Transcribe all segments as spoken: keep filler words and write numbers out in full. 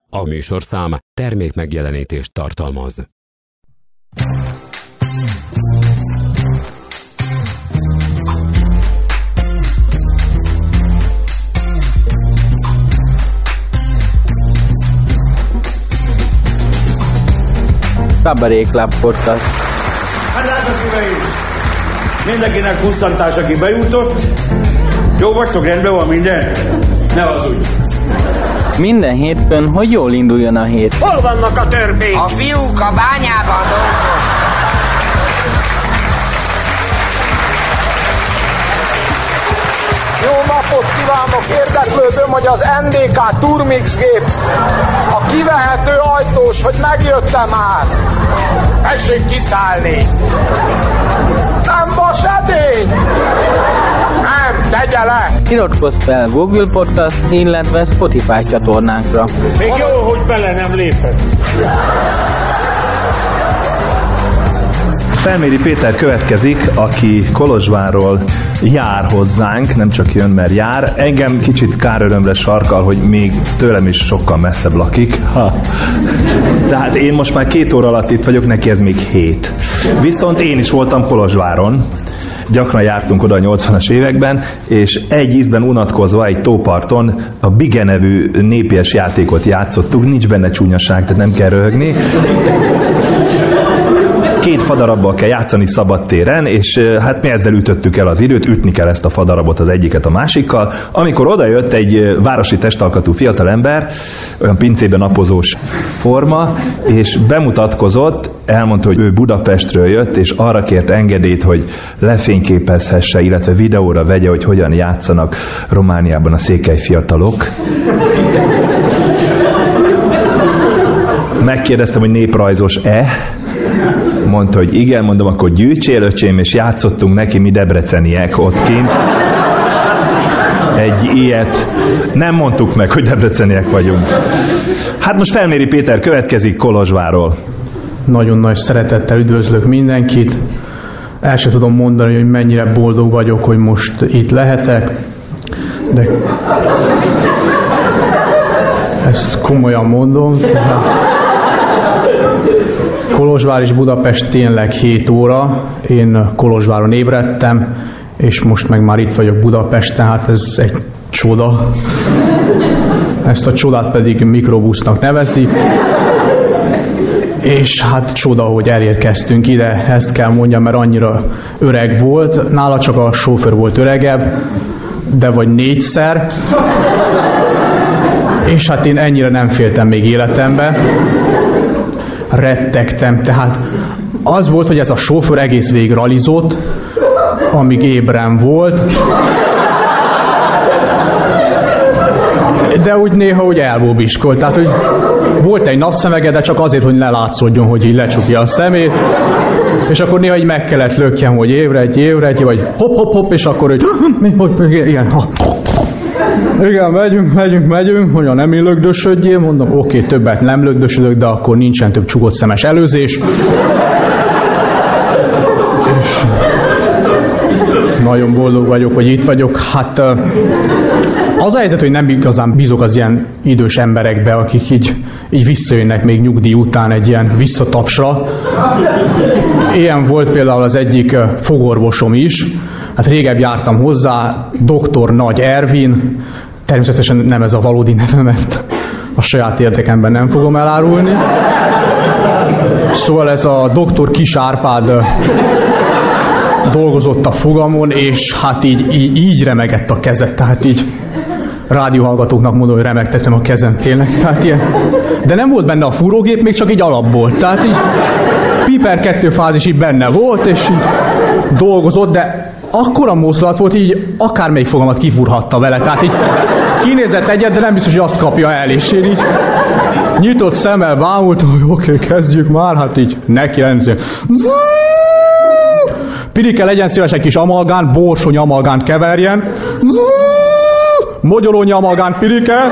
A műsorszám termékmegjelenítést tartalmaz. Cabaret Club Podcast. Hát drága szíveim! Mindenkinek pusztantás, aki bejutott. Jó vagytok, rendben van minden? Ne hazudj! Minden hétfőn, hogy jól induljon a hét. Hol vannak a törpék? A fiúk a bányában dolgoznak. Jó napot kívánok! Érdeklődöm, hogy az en dé ká Turmix gép, a kivehető ajtós, hogy megjött-e már? Tessék kiszállni! Nem vas edény! Nem, tegye le! Iratkozz fel Google Podcast, illetve Spotify csatornánkra. Még jó, hogy bele nem lépett. Felméri Péter következik, aki Kolozsvárról jár hozzánk, nem csak jön, mert jár. Engem kicsit kár örömre sarkal, hogy még tőlem is sokkal messzebb lakik. Ha. Tehát én most már két óra alatt itt vagyok, neki ez még hét. Viszont én is voltam Kolozsváron. Gyakran jártunk oda a nyolcvanas években, és egy ízben unatkozva egy tóparton a Bige nevű népies játékot játszottuk. Nincs benne csúnyaság, tehát nem kell röhögni. Két fadarabbal kell játszani szabadtéren, és hát mi ezzel ütöttük el az időt, ütni kell ezt a fadarabot az egyiket a másikkal. Amikor odajött egy városi testalkatú fiatalember, olyan pincében napozós forma, és bemutatkozott, elmondta, hogy ő Budapestről jött, és arra kért engedélyt, hogy lefényképezhesse, illetve videóra vegye, hogy hogyan játszanak Romániában a székely fiatalok. Megkérdeztem, hogy néprajzos-e? Mondta, hogy igen, mondom, akkor gyűjtsél, öcsém, és játszottunk neki, mi debreceniek ott kint. Egy ilyet. Nem mondtuk meg, hogy debreceniek vagyunk. Hát most Felméri Péter következik Kolozsvárról. Nagyon nagy szeretettel üdvözlök mindenkit. El sem tudom mondani, hogy mennyire boldog vagyok, hogy most itt lehetek. De ezt komolyan mondom. Kolozsvár és Budapest tényleg hét óra. Én Kolozsváron ébredtem, és most meg már itt vagyok Budapesten, hát ez egy csoda. Ezt a csodát pedig mikrobusznak nevezik. És hát csoda, hogy elérkeztünk ide, ezt kell mondjam, mert annyira öreg volt. Nála csak a sofőr volt öregebb, de vagy négyszer. És hát én ennyire nem féltem még életembe. Rettegtem, tehát az volt, hogy ez a sofőr egész végig ralizott, amíg ébren volt, de úgy néha úgy elbóbiskolt, tehát hogy volt egy napszemege, de csak azért, hogy ne látszódjon, hogy így lecsukja a szemét, és akkor néha így meg kellett lökjem, hogy ébredj, ébredj, vagy hopp, hopp, hopp, és akkor hogy igen, igen, megyünk, megyünk, megyünk, mondja, nem én lögdösödjél, mondom, oké, okay, többet nem lögdösödök, de akkor nincsen több csukott szemes előzés. És nagyon boldog vagyok, hogy itt vagyok. Hát az a helyzet, hogy nem igazán bízok az ilyen idős emberekbe, akik így, így visszajönnek még nyugdíj után egy ilyen visszatapsra. Ilyen volt például az egyik fogorvosom is. Hát régebb jártam hozzá, doktor Nagy Ervin, természetesen nem ez a valódi neve, mert a saját érdekemben nem fogom elárulni. Szóval ez a doktor Kis Árpád dolgozott a fogamon, és hát így, így, így remegett a kezet, tehát így rádióhallgatóknak mondom, hogy remegtettem a kezem tényleg, tehát ilyen. De nem volt benne a fúrógép, még csak így alapból, tehát így Piper kettő fázis így benne volt, és így dolgozott, de akkora mozdulat volt, így akármelyik fogamat kifúrhatta vele, tehát így kinézett egyet, de nem biztos, hogy azt kapja el, és én így nyitott szemmel bámultam, hogy oké, okay, kezdjük már, hát így neki rendszerűen. Pirike, legyen szíves egy kis amalgán, borsony amalgánt keverjen. Mogyorónyi amalgánt, Pirike.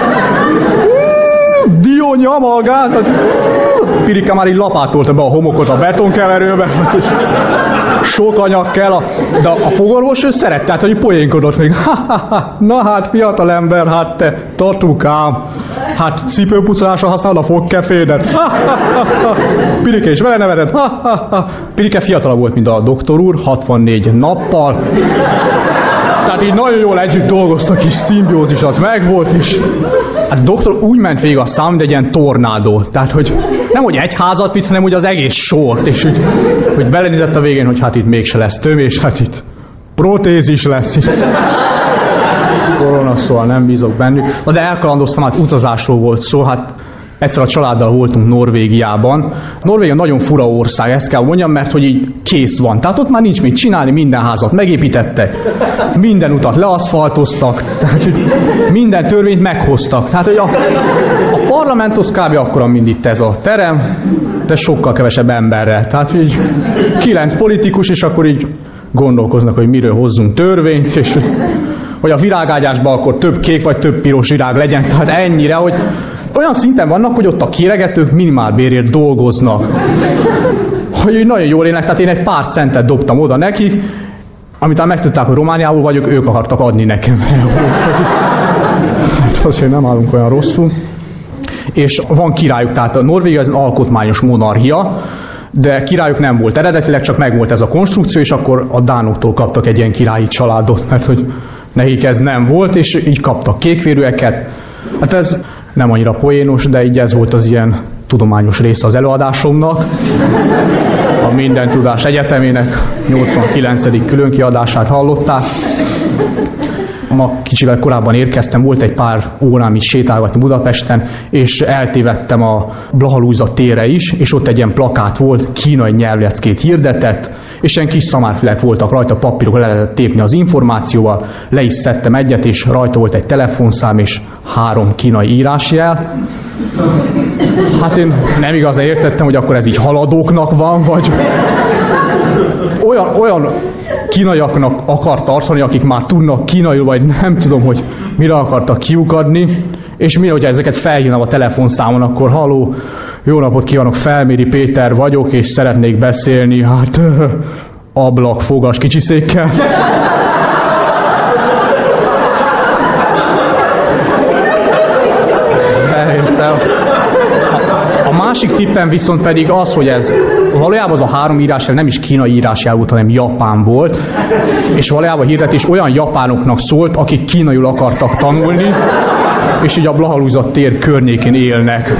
Diónyi amalgánt. Pirike már így lapátolta be a homokot a betonkeverőbe. sok anyag kell, a, de a fogorvos ő szeret, tehát hogy poénkodott még. Na hát, fiatalember, hát te, tartunk ám. Hát cipőpucolásra használod a fogkefédet. Pirike is vele nevered. Pirike fiatalabb volt, mint a doktor úr, hatvannégy nappal. Tehát így nagyon jól együtt dolgoztak, és szimbiózis az megvolt, és hát doktor úgy ment végig a szám, de egy ilyen tornádó. Tehát, hogy nem, hogy egy házat vitt, hanem hogy az egész sort, és hogy, hogy belenézett a végén, hogy hát itt mégse lesz tömés, hát itt protézis lesz. Itt. Korona, szóval nem bízok bennük. Na de elkalandoztam, hát utazásról volt szó, hát egyszer a családdal voltunk Norvégiában. Norvégia nagyon fura ország, ezt kell mondjam, mert hogy így kész van. Tehát ott már nincs mit csinálni, minden házat megépítettek, minden utat leaszfaltoztak, tehát minden törvényt meghoztak. Tehát hogy a, a parlament az kb. Akkora, mint itt ez a terem, de sokkal kevesebb emberrel. Tehát így kilenc politikus, és akkor így gondolkoznak, hogy miről hozzunk törvényt, és hogy a virágágyásban akkor több kék vagy több piros virág legyen, tehát ennyire, hogy olyan szinten vannak, hogy ott a kéregetők minimálbérért dolgoznak. Hogy nagyon jól élnek, tehát én egy pár centet dobtam oda nekik, amit megtudták, hogy Romániából vagyok, ők akartak adni nekem. Hát azért nem állunk olyan rosszul. És van királyuk, tehát a Norvégia az alkotmányos monarchia, de királyuk nem volt eredetileg, csak megvolt ez a konstrukció, és akkor a dánoktól kaptak egy ilyen királyi családot, mert hogy nekik ez nem volt, és így kaptak kékvérűeket. Hát ez nem annyira poénos, de így ez volt az ilyen tudományos része az előadásomnak. A Minden Tudás Egyetemének nyolcvankilencedik különkiadását hallották. Ma kicsivel korábban érkeztem, volt egy pár órám is sétálgatni Budapesten, és eltévedtem a Blaha Lujza térre is, és ott egy ilyen plakát volt, kínai nyelvleckét hirdetett, és ilyen kis szamárfülek voltak rajta, papírok le lehetett tépni az információval, le is szedtem egyet, és rajta volt egy telefonszám, és három kínai írásjel. Hát én nem igazán értettem, hogy akkor ez így haladóknak van, vagy olyan, olyan kínaiaknak akar tartani, akik már tudnak kínaiul, vagy nem tudom, hogy mire akartak kiukadni, és mi, hogyha ezeket felhívnám a telefonszámon, akkor halló, jó napot kívánok, Felméri Péter vagyok, és szeretnék beszélni, hát ablak, fogas kicsiszékkel. A másik tippem viszont pedig az, hogy ez valójában az a három írásjel nem is kínai írásjel volt, hanem japán volt, és valójában a hirdetés olyan japánoknak szólt, akik kínaiul akartak tanulni, és így a Blaha Lujza tér környékén élnek.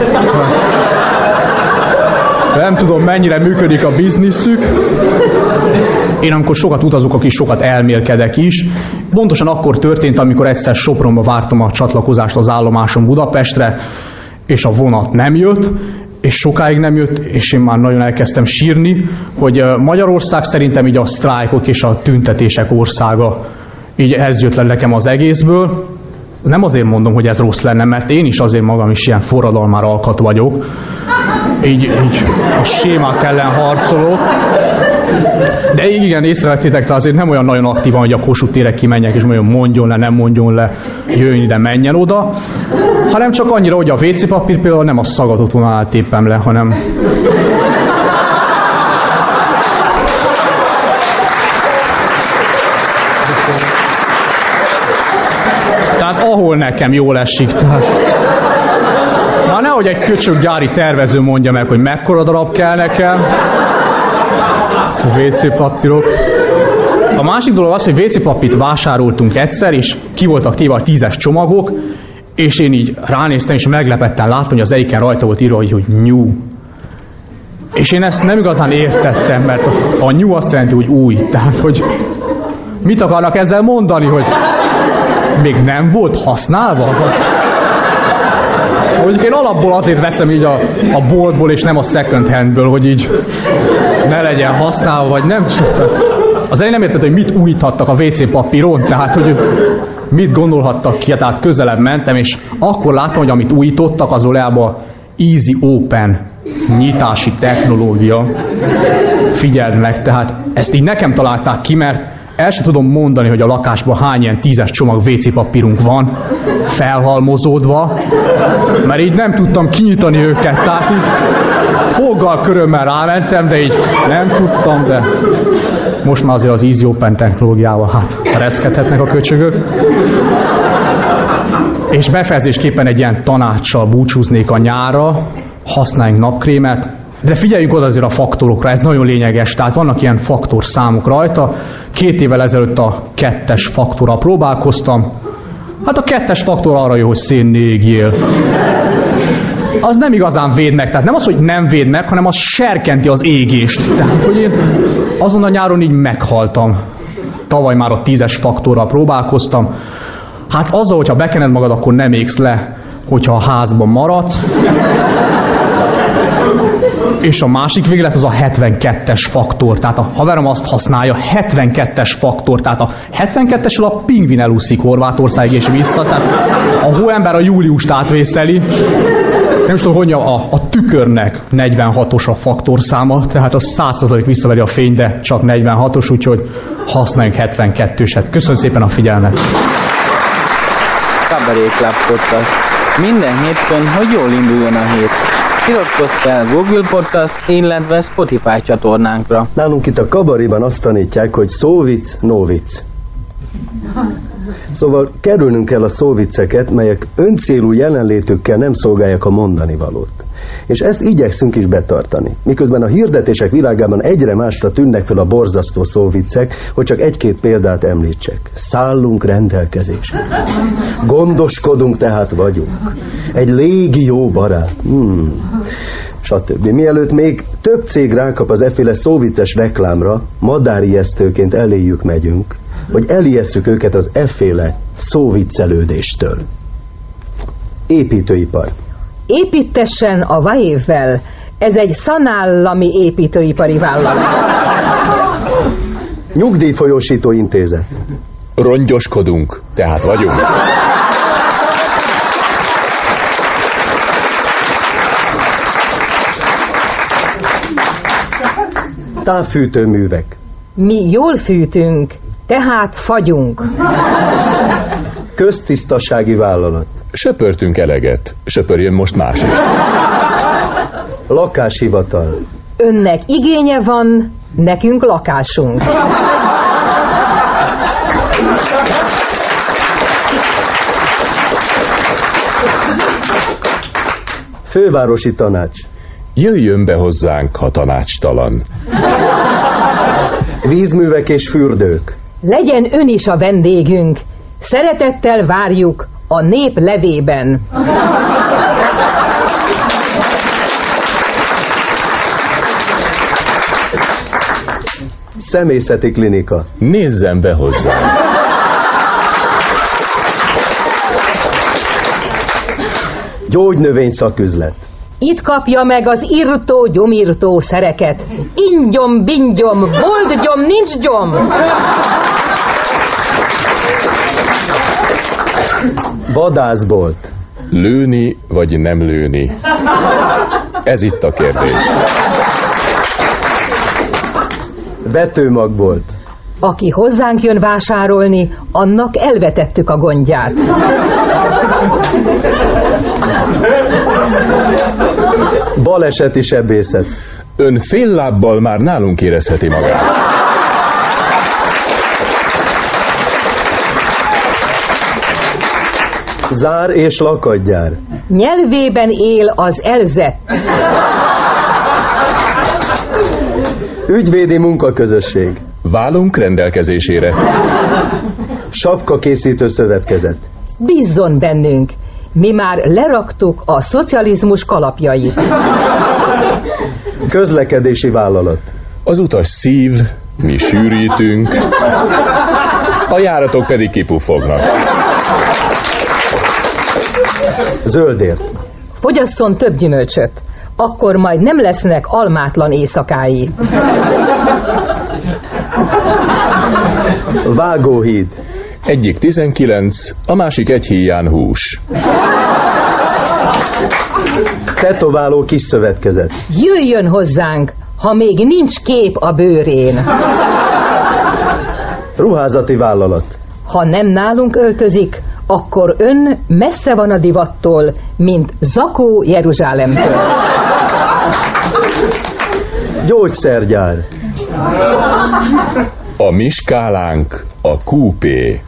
Nem tudom, mennyire működik a bizniszük. Én amikor sokat utazok, akkor is sokat elmélkedek is. Pontosan akkor történt, amikor egyszer Sopronba vártam a csatlakozást az állomáson Budapestre, és a vonat nem jött, és sokáig nem jött, és én már nagyon elkezdtem sírni, hogy Magyarország szerintem így a sztrájkok és a tüntetések országa. Így ez jött le nekem az egészből. Nem azért mondom, hogy ez rossz lenne, mert én is azért magam is ilyen forradalmár alkat vagyok. Így, így a sémák ellen harcolok. De igen, észrevettétek, de azért nem olyan nagyon aktívan, hogy a Kossuth térre kimenjek, és mondjon, mondjon le, nem mondjon le, jöjjön ide, menjen oda. Hanem csak annyira, hogy a vé cé papír például nem a szagatott vonalát tépem le, hanem... Tehát ahol nekem jól esik, tehát... Na nehogy egy köcsög gyári tervező mondja meg, hogy mekkora darab kell nekem. vé cé papírok. A másik dolog az, hogy vé cé papírt vásároltunk egyszer, és ki voltak téve a tízes csomagok, és én így ránéztem, és meglepetten láttam, hogy az egyiken rajta volt írva, hogy, hogy new. És én ezt nem igazán értettem, mert a, a new azt jelenti, hogy új. Tehát, hogy mit akarnak ezzel mondani, hogy még nem volt használva? Mondjuk én alapból azért veszem így a, a boltból, és nem a second handből, hogy így ne legyen használva, vagy nem. Az elején nem érted, hogy mit újíthattak a vé cé papíron, tehát hogy mit gondolhattak ki, tehát közelebb mentem, és akkor láttam, hogy amit újítottak, az valójában Easy Open nyitási technológia. Figyeld meg, tehát ezt így nekem találták ki, mert el sem tudom mondani, hogy a lakásban hány ilyen tízes csomag vé cé papírunk van, felhalmozódva, mert így nem tudtam kinyitani őket, tehát így foggal körömmel rámentem, de így nem tudtam, de most már azért az Easy Open technológiával hát ereszkedhetnek a köcsögök. És befejezésképpen egy ilyen tanácssal búcsúznék a nyárra, használjunk napkrémet, de figyeljünk oda azért a faktorokra, ez nagyon lényeges, tehát vannak ilyen faktorszámok rajta. Két évvel ezelőtt a kettes faktorral próbálkoztam, hát a kettes faktor arra jó, hogy szénnné égjél. Az nem igazán véd meg, tehát nem az, hogy nem véd meg, hanem az serkenti az égést. Tehát, hogy én azon a nyáron így meghaltam. Tavaly már a tízes faktorral próbálkoztam. Hát azzal, hogyha bekened magad, akkor nem égsz le, hogyha a házban maradsz. És a másik véglet az a hetvenkettes faktor, tehát a haverom azt használja, hetvenkettes faktor, tehát a hetvenkettessel a pingvin elúszik Horvátországig és vissza, tehát a hóember a júliust átvészeli. Nem is tudom, hogy a, a tükörnek negyvenhatos a faktorszáma, tehát az száz százalék visszaveri a fény, de csak negyvenhatos, úgyhogy használjunk hetvenkettőset. Köszönöm szépen a figyelmet! Cabaret Club Podcast. Minden hétfőn, hogy jól induljon a hét. Iratkozz fel Google Podcast, illetve Spotify csatornánkra. Nálunk itt a kabaréban azt tanítják, hogy szóvic, no vicc. Szóval kerülnünk kell a szóvicceket, melyek öncélú jelenlétükkel nem szolgálják a mondani valót. És ezt igyekszünk is betartani. Miközben a hirdetések világában egyre másra tűnnek fel a borzasztó szóviccek, hogy csak egy-két példát említsek. Szállunk rendelkezésre. Gondoskodunk, tehát vagyunk. Egy légió barát. Hmm. Stb. Mielőtt még több cég rákap az efféle szóvicces reklámra, madárijesztőként eléjük megyünk, hogy elijesszük őket az efféle szóviccelődéstől. Építőipar. Építessen a Vaévvel. Ez egy szanállami építőipari vállalat. Nyugdíjfolyósító intézet. Rongyoskodunk, tehát vagyunk. Távfűtőművek. Mi jól fűtünk, tehát fagyunk. Köztisztasági vállalat. Söpörtünk eleget, söpörjön most más is. Lakáshivatal. Önnek igénye van, nekünk lakásunk. Fővárosi tanács. Jöjjön be hozzánk, ha tanácstalan. Vízművek és fürdők. Legyen ön is a vendégünk. Szeretettel várjuk a nép levében. Személyzeti klinika. Nézzen be hozzánk. Gyógynövény szaküzlet. Itt kapja meg az irtó-gyomírtó szereket. Ingyom, bingyom, bold gyom, nincs gyom. Vadászbolt. Lőni vagy nem lőni? Ez itt a kérdés. Vetőmagbolt. Aki hozzánk jön vásárolni, annak elvetettük a gondját. Baleseti sebészet. Ön fél lábbal már nálunk érezheti magát. Zár és lakatgyár. Nyelvében él az elzett. Ügyvédi munkaközösség. Válunk rendelkezésére. Sapkakészítő szövetkezet. Bízzon bennünk, mi már leraktuk a szocializmus kalapjait. Közlekedési vállalat. Az utas szív, mi sűrítünk, a járatok pedig kipuffognak. Zöldért. Fogyasszon több gyümölcsöt, akkor majd nem lesznek almátlan éjszakái. Vágóhíd. Egyik tizenkilenc, a másik egy híján hús. Tetováló kis szövetkezet. Jöjjön hozzánk, ha még nincs kép a bőrén. Ruházati vállalat. Ha nem nálunk öltözik, akkor ön messze van a divattól, mint Zakó Jeruzsálemtől. Gyógyszergyár. A mi skálánk a kú pé.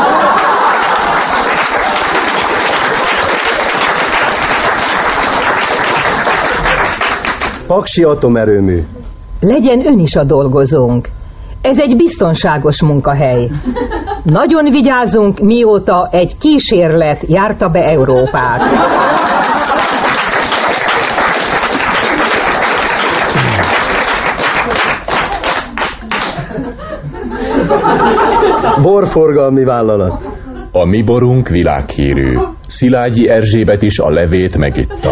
Paksi atomerőmű. Legyen ön is a dolgozónk. Ez egy biztonságos munkahely. Nagyon vigyázunk, mióta egy kísérlet járta be Európát. Borforgalmi vállalat. A mi borunk világhírű. Szilágyi Erzsébet is a levét megitta.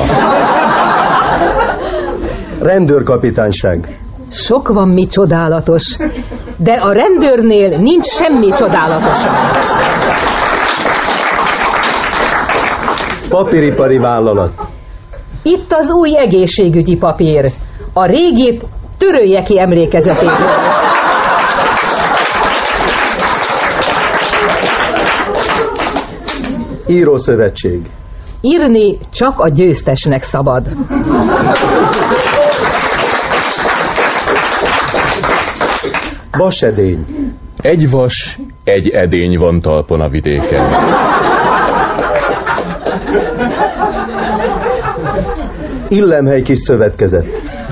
Rendőrkapitányság. Sok van mi csodálatos, de a rendőrnél nincs semmi csodálatosabb. Papíripari vállalat. Itt az új egészségügyi papír. A régit törölje ki emlékezetéből. Írószövetség. Írni csak a győztesnek szabad. Vasedény. Egy vas, egy edény van talpon a vidéken. Illemhely kis szövetkezet.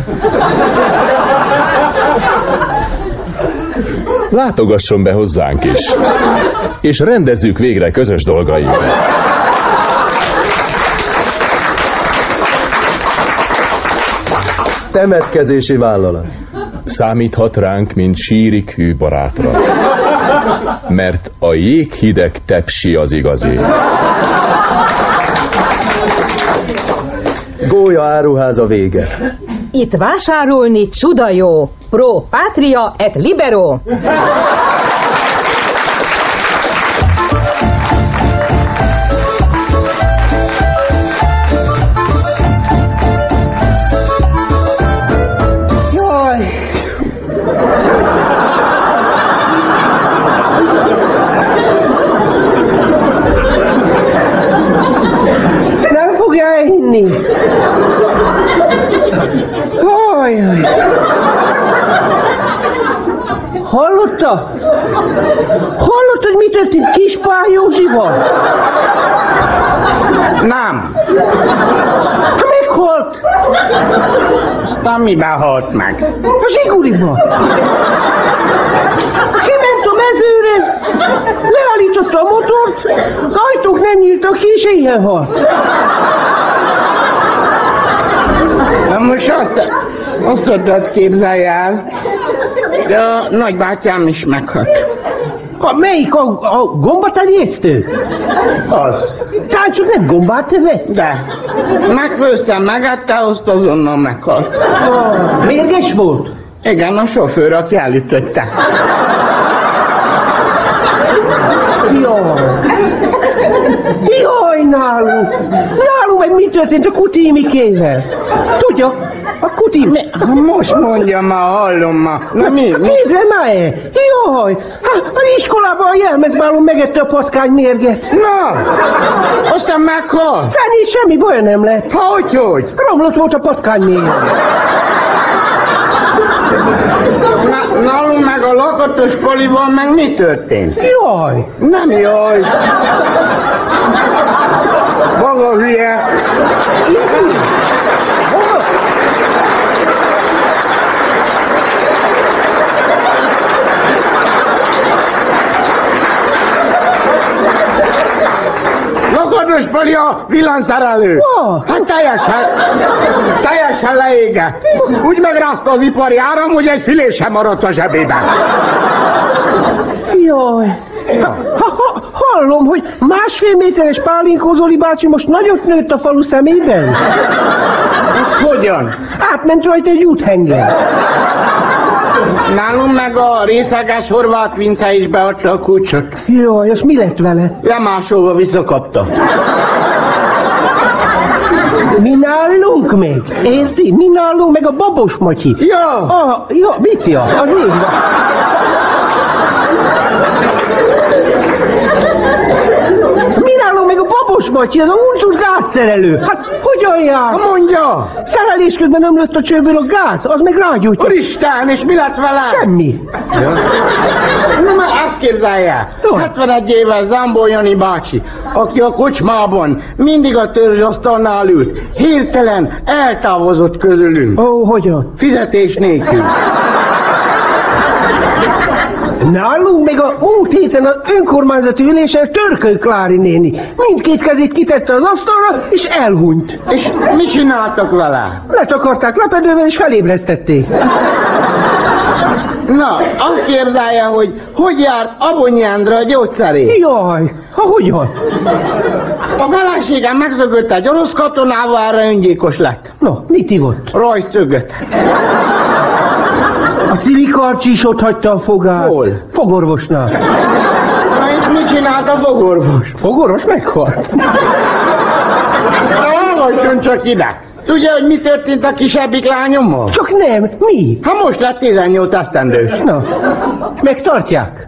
Látogasson be hozzánk is, és rendezzük végre közös dolgainkat. Temetkezési vállalat. Számíthat ránk, mint sírik hű barátra. Mert a jéghideg tepsi az igazi. Gólya áruháza vége. Itt vásárolni csuda jó. Pro patria et libero. Hallotta? Hallottad, mi történt Kispál Józsival? Nem. Meghalt. Aztán miben halt meg? A zsiguriban. Kiment a mezőre, leállította a motort, az ajtók nem nyíltak ki, és éhen halt. Na most azt, azt tudod, képzelj el, de a nagybátyám is meghalt. A, melyik? A, a gombatenyésztő? Az. Tehát csak nem gombát evett? De. Megfőztem, megette, azt azonnal meghalt. Ah, mérges volt? Igen, a sofőr, aki elütötte. Jaj. Jaj, nálunk. Nálunk meg mi történt a Kuti Mikével? Tudja? A Kuti... Mi? Most mondja ma, hallom ma. Na mi? mi? Képzel már-e? Jaj. Hát az iskolában a jelmezbálon megette a patkány mérget. Na. Aztán meghalt. Fenni semmi baja nem lett. Hogy, hogy? Romlott volt a patkány mérget. Na, nálunk meg a lakatos poliban meg mi történt? Jaj. Nem jaj. Maga hülye. Lakatos poli a villanyszerelő. Oh. Hát teljesen, teljesen leégett. Úgy megrázta az ipari áram, hogy egy filés sem maradt a zsebében. Jaj. Ha, ha, hallom, hogy másfél méteres Pálinkó Zoli bácsi most nagyot nőtt a falu szemében. Ez hogyan? Átment rajta egy úthenger. Nálunk meg a részeges Horváth Vince is beadta a kulcsot. Jaj, az mi lett vele? Lemásolva visszakapta. Mi nálunk még? Érti? Mi nálunk meg a Babos Matyi. Ja. Ah, ja, mit ja? Az én. Mi nálunk még a babos Matyi, az a uncsús gázszerelő. Hát, hogyan jár? Mondja! Szerelés közben ömlött a csőből a gáz, az meg rágyújtja. Úristen, és mi lett vele? Semmi. Ja. Na már azt képzelje, hetvenegy éves Zambó Jani bácsi, aki a kocsmában mindig a törzsasztalnál ült, hirtelen eltávozott közülünk. Ó, hogyan? Fizetés nélkül. Nálunk még a múlt héten az önkormányzati ülésen Törköly Klári néni mindkét kezét kitette az asztalra, és elhunyt. És mit csináltak vele? Letakarták lepedővel, és felébresztették. Na, azt kérdelje, hogy hogy járt Abonyi Endre a gyógyszeré? Jaj, ha hogyan? A feleségem megzögött egy orosz katonával, erre öngyilkos lett. No, mit ivott? Rajszögöt. A Szilikarcsi is ott hagyta a fogát. Hol? Fogorvosnál. Na és mit csinált a fogorvos? Fogorvos meghalt. Hallgasson csak ide. Tudja, hogy mi történt a kisebbik lányommal? Csak nem, mi? Ha most lett tizennyolc esztendős. Na, megtartják.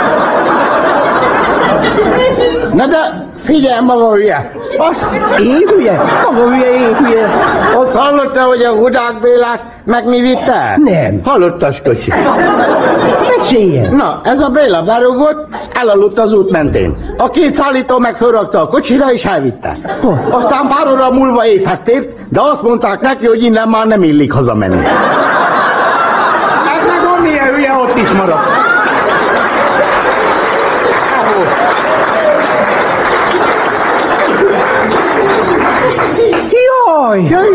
Na de figyelj maga hülye. Azt én hülye? Maga hülye, én hülye. Azt hallotta, hogy a Hudák Bélát meg mi vitt el? Nem. Hallottas kocsi. Meséljen. Na, ez a Béla berúgott, elaludt az út mentén. A két szállító meg fölrakta a kocsira és elvitte. Hol? Aztán pár óra múlva éjhez tért, de azt mondták neki, hogy innen már nem illik hazamenni. Ez meg a milyen hülye ott is maradt. Jaj! Jaj!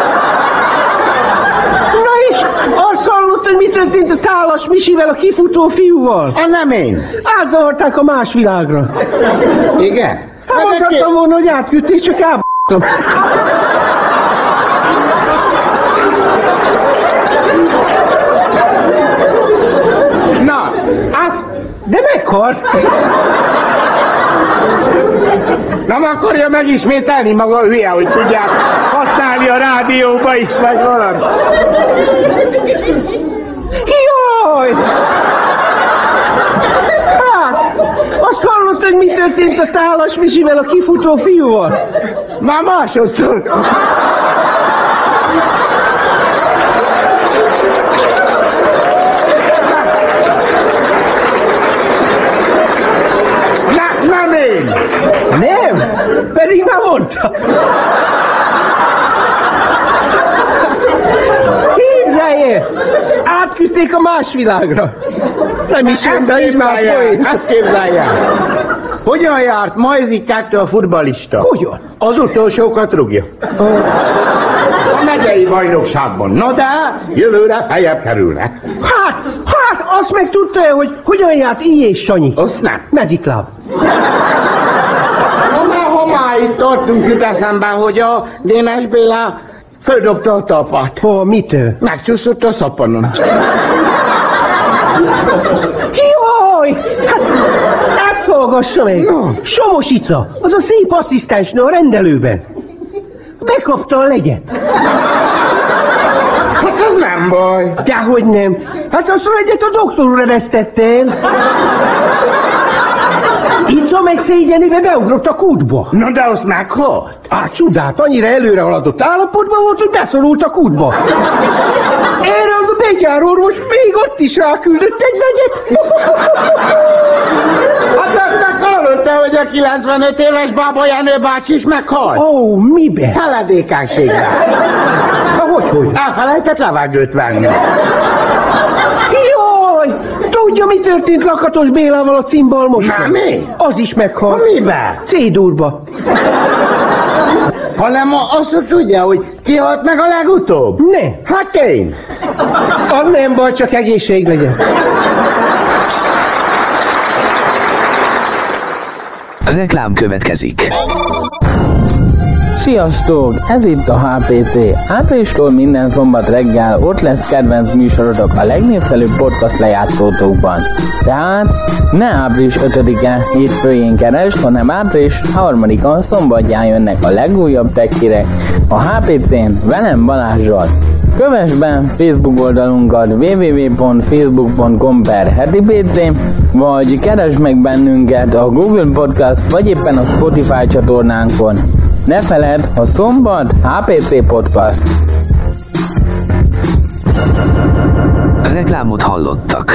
Na és azt hallott, hogy mi történt a Tálas Misivel, a kifutó fiúval? A nem én. Átzavarták a más világra. Igen? Hát mondhattam volna, hogy átküldték, csak elb***tom. Na, azt... De meghalt. Nem akarja megismételni maga hülye, hogy tudják használni a rádióba is, vagy valami. Jaj! Hát, azt hallott, hogy mi történt a Tálas Misivel, a kifutó fiúval? Már másodszor. Na, nem én! Nem, pedig már mondta. Képzelje! Átküldték a más világra. Nem is jön, de így már folyik. Ezt képzelje. Hogyan járt Majzikáktól a futballista? Hogyan? Az utolsókat rúgja. A megyei bajnokságban. Na de jövőre feljebb kerülnek. Hát, hát, azt meg tudta-e, hogy hogyan járt I. és Sanyi? Azt nem. Mezitláb. Ha már homáig tartunk, jut eszembe, hogy a Dénes Béla földobta a talpát. Ó, mitől? Megcsúszott a szappanon. Jaj! Hát, ezt hallgassa meg. No. Somosica, az a szép asszisztensnő a rendelőben. Bekapta a legyet. Hát az nem baj. Dehogy nem. Hát azt a legyet a doktor úr eresztette el. Itt meg szégyenében beugrott a kútba. Na de azt meghalt. Á, csodát, annyira előre haladott állapotban volt, hogy beszorult a kútba. Erre az a begyárorvos még ott is ráküldött egy legyet. Hát azt meghallotta, hogy a kilencvenöt éves Bába Jenő bácsi is meghalt. Ó, mibe? Feledékenységben. Ha, hogy, hogy? Elfelejtett levegőt venni. Jaj! Tudja, mi történt Lakatos Bélával a cimbalmosban? Nem, mi? Az is meghalt. Ha mibe? C-durba. Hanem azt tudja, hogy ki halt meg a legutóbb? Ne. Hát én. Az nem baj, csak egészség legyen. Reklám következik. Sziasztok! Ez itt a há pé cé. Áprilistól minden szombat reggel ott lesz kedvenc műsorotok a legnépszerűbb podcast lejátszótókban. Tehát ne április ötödike hétfőjén keresd, hanem április harmadikán szombatján jönnek a legújabb tech hírek a há pé cén velem Balázsral. Kövess be Facebook oldalunkat double-u double-u double-u pont facebook pont com per heti pé cé, vagy keresd meg bennünket a Google Podcast, vagy éppen a Spotify csatornánkon. Ne feledd, a szombat há pé cé Podcast. Reklámot hallottak.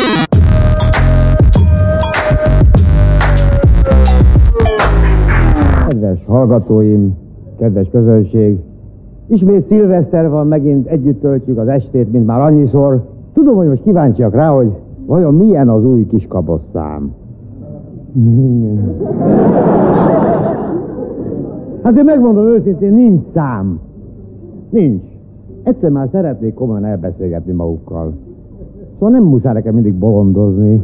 Kedves hallgatóim, kedves közönség, ismét szilveszter van, megint együtt töltjük az estét, mint már annyiszor. Tudom, hogy most kíváncsiak rá, hogy vajon milyen az új Kiskabosszám. Hát én megmondom őszintén, nincs szám. Nincs. Egyszer már szeretnék komolyan elbeszélgetni magukkal. Szóval nem muszáj nekem mindig bolondozni.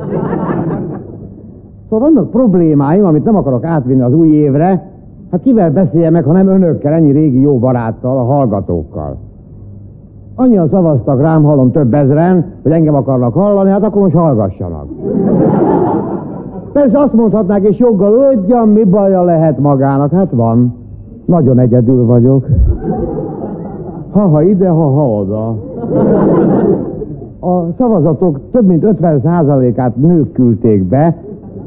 Szóval vannak problémáim, amit nem akarok átvinni az új évre. Hát kivel beszéljem meg, ha nem önökkel, ennyi régi jó baráttal, a hallgatókkal. Annyian szavaztak rám, hallom több ezren, hogy engem akarnak hallani, hát akkor most hallgassanak. Persze azt mondhatnák, és joggal, ödjam, mi baja lehet magának? Hát van. Nagyon egyedül vagyok. Ha-ha ide, ha-ha oda. A szavazatok több mint ötven százalékát nők küldték be.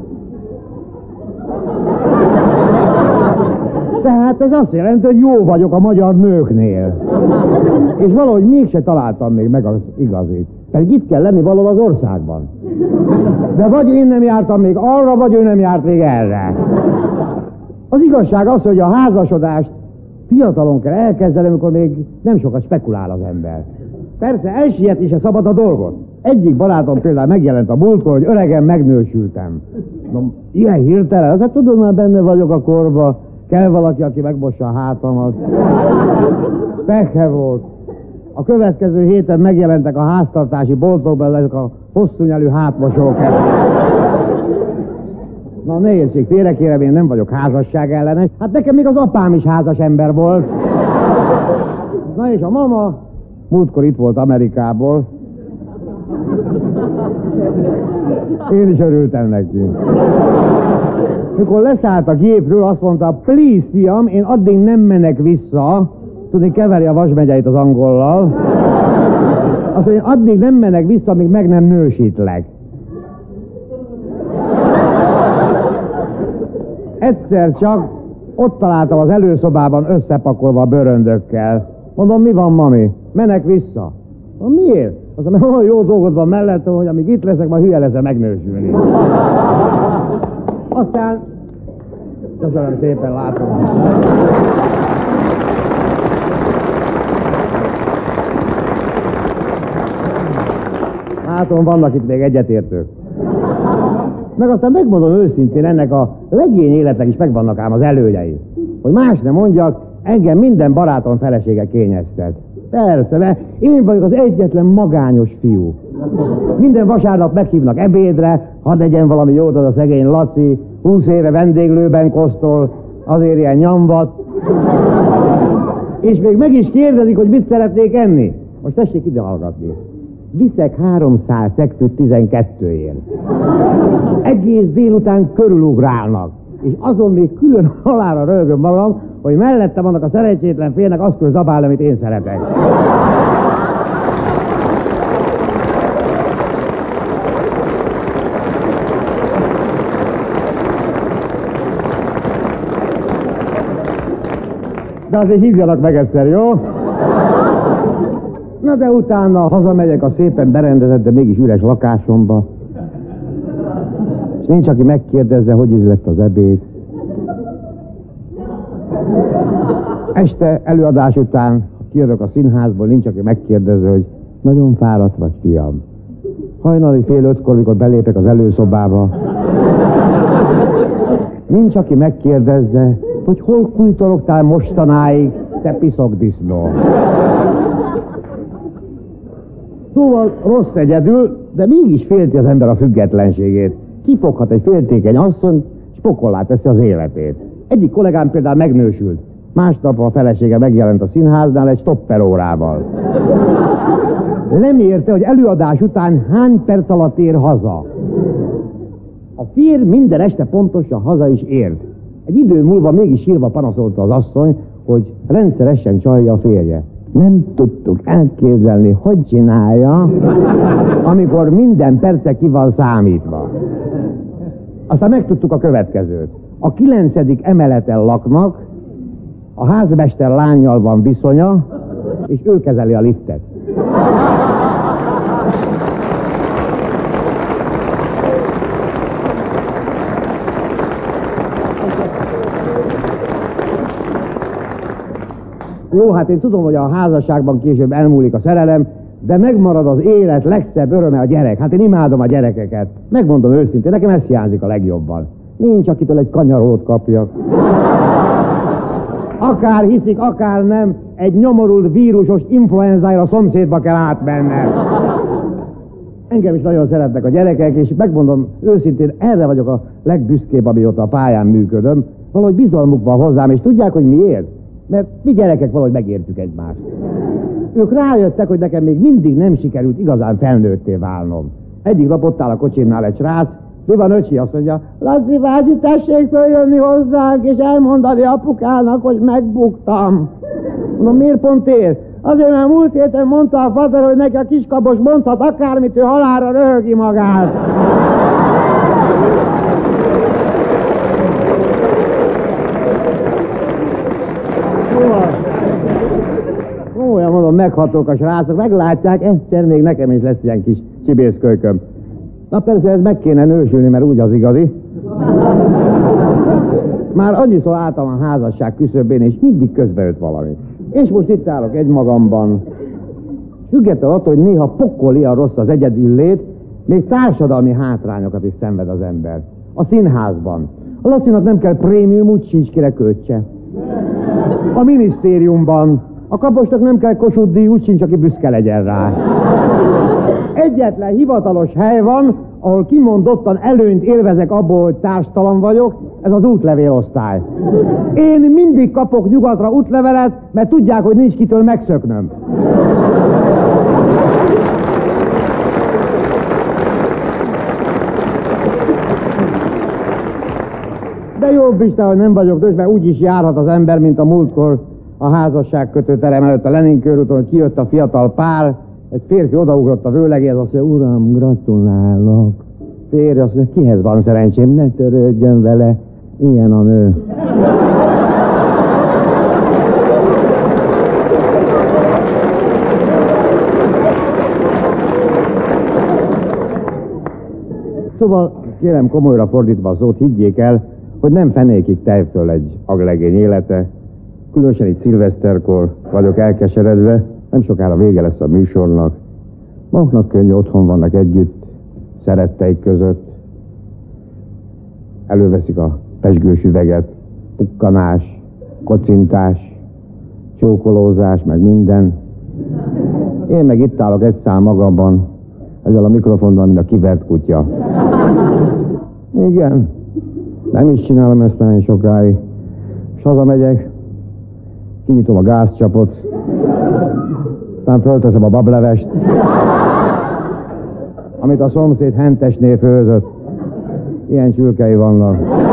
Tehát ez azt jelenti, hogy jó vagyok a magyar nőknél. És valahogy mégse találtam még meg az igazit. Pedig itt kell lenni valahol az országban. De vagy én nem jártam még arra, vagy ő nem járt még erre. Az igazság az, hogy a házasodást fiatalon kell elkezdeni, amikor még nem sokat spekulál az ember. Persze elsietni se szabad a dolgot. Egyik barátom például megjelent a múltkor, hogy öregen megnősültem. No, ilyen hirtelen, azért tudom, már benne vagyok a korba. Kell valaki, aki megmossa a hátamat. Pekhe volt. A következő héten megjelentek a háztartási boltokban ezek a hosszú nyelű hátmosók. Na ne értsék félre, kérem, én nem vagyok házasság ellenes. Hát nekem még az apám is házas ember volt. Na és a mama múltkor itt volt Amerikából. Én is örültem neki. Mikor leszállt a gépről, azt mondta, please, fiam, én addig nem menek vissza. Tudni, keveri a vasmegyeit az angollal. Azt mondja, én addig nem menek vissza, amíg meg nem nősítlek. Egyszer csak ott találtam az előszobában összepakolva a bőröndökkel. Mondom, mi van, mami? Menek vissza. Mondom, miért? Azt mondom, olyan jó dolgod van mellettem, hogy amíg itt leszek, majd hülye leszel megnősülni. Aztán, köszönöm szépen, látom. Látom, vannak itt még egyetértők. Meg aztán megmondom őszintén, ennek a legény életnek is megvannak ám az előnyei. Hogy más nem mondjak, engem minden barátom felesége kényeztet. Persze, mert én vagyok az egyetlen magányos fiú. Minden vasárnap meghívnak ebédre, hadd legyen valami jót az a szegény Laci, húsz éve vendéglőben kosztol, azért ilyen nyamvat. És még meg is kérdezik, hogy mit szeretnék enni. Most tessék ide hallgatni. Viszek háromszáz szektőt tizenkettőért. Egész délután körülugrálnak. És azon még külön halálra röhögöm magam, hogy mellettem annak a szerencsétlen félnek azt kell zabálni, amit én szeretek. De azért hívjanak meg egyszer, jó? Na de utána hazamegyek a szépen berendezett, de mégis üres lakásomba. És nincs, aki megkérdezze, hogy íz lett az ebéd. Este előadás után, ha kijövök a színházból, nincs, aki megkérdezze, hogy nagyon fáradt vagy, fiam. Hajnali fél ötkor, mikor belépek az előszobába. Nincs, aki megkérdezze, hogy hol kújtorogtál mostanáig, te piszokdisznó. Szóval rossz egyedül, de mégis félti az ember a függetlenségét. Kifoghat egy féltékeny asszony, és pokollá teszi az életét. Egyik kollégám például megnősült. Másnap a felesége megjelent a színháznál egy stopperórával. Lemérte, hogy előadás után hány perc alatt ér haza. A férj minden este pontosan haza is ért. Egy idő múlva mégis sírva panaszolta az asszony, hogy rendszeresen csalja a férje. Nem tudtuk elképzelni, hogy csinálja, amikor minden perce ki van számítva. Aztán megtudtuk a következőt. A kilencedik emeleten laknak, a házmester lánnyal van viszonya, és ő kezeli a liftet. Jó, hát én tudom, hogy a házasságban később elmúlik a szerelem, de megmarad az élet legszebb öröme a gyerek. Hát én imádom a gyerekeket. Megmondom őszintén, nekem ez hiányzik a legjobban. Nincs, akitől egy kanyarót kapjak. Akár hiszik, akár nem, egy nyomorult vírusos influenzára a szomszédba kell átmennem. Engem is nagyon szeretnek a gyerekek, és megmondom őszintén, erre vagyok a legbüszkébb, amióta a pályán működöm. Valahogy bizalmuk van hozzám, és tudják, hogy miért? Mert mi gyerekek valahogy megértjük egymást. Ők rájöttek, hogy nekem még mindig nem sikerült igazán felnőtté válnom. Egyik nap ott áll a kocsimnál egy srác, mi van, öcsi? Azt mondja, Laci bácsi, tessék följönni hozzánk, és elmondani apukának, hogy megbuktam. Mondom, miért pont ér? Azért, mert múlt héten mondta a fater, hogy neki a kiskabos mondhat akármit, ő halálra röhögi magát. Olyan mondom, meghatók a srácok, meglátják, egyszer még nekem is lesz ilyen kis csibészkölyköm. Na persze, ez meg kéne nősülni, mert úgy az igazi. Már annyiszor álltam a házasság küszöbén, és mindig közbeüt valami. És most itt állok egymagamban. Függetlenül attól, hogy néha pokoli a rossz az egyedüllét, még társadalmi hátrányokat is szenved az ember. A színházban. A Lacinak nem kell prémium, úgy sincs kire költse. A minisztériumban. A kaposnak nem kell Kossuth díj, úgy sincs, aki büszke legyen rá. Egyetlen hivatalos hely van, ahol kimondottan előnyt élvezek abból, hogy társtalan vagyok, ez az útlevélosztály. Én mindig kapok nyugatra útlevelet, mert tudják, hogy nincs kitől megszöknöm. De jobb Isten, hogy nem vagyok dös, mert úgy is járhat az ember, mint a múltkor a házasságkötő terem előtt a Lenin körúton, hogy kijött a fiatal pár, egy férfi odaugrott a vőlegéhez, azt mondja, uram, gratulálok. Férj, azt mondja, kihez van szerencsém, ne törődjön vele, ilyen a nő. Szóval, kérem komolyra fordítva a szót, higgyék el, hogy nem fenékig tejföl egy aglegény élete. Különösen itt szilveszterkor vagyok elkeseredve, nem sokára vége lesz a műsornak. Magnak könnyű, otthon vannak együtt, szeretteik között. Előveszik a pezsgős üveget, pukkanás, kocintás, csókolózás, meg minden. Én meg itt állok egy szám magamban, ezzel a mikrofonnal, mint a kivert kutya. Igen, nem is csinálom ezt nagyon sokáig. És hazamegyek, kinyitom a gázcsapot, aztán fölteszem a bablevest, amit a szomszéd hentesnél főzött. Ilyen csülkei vannak.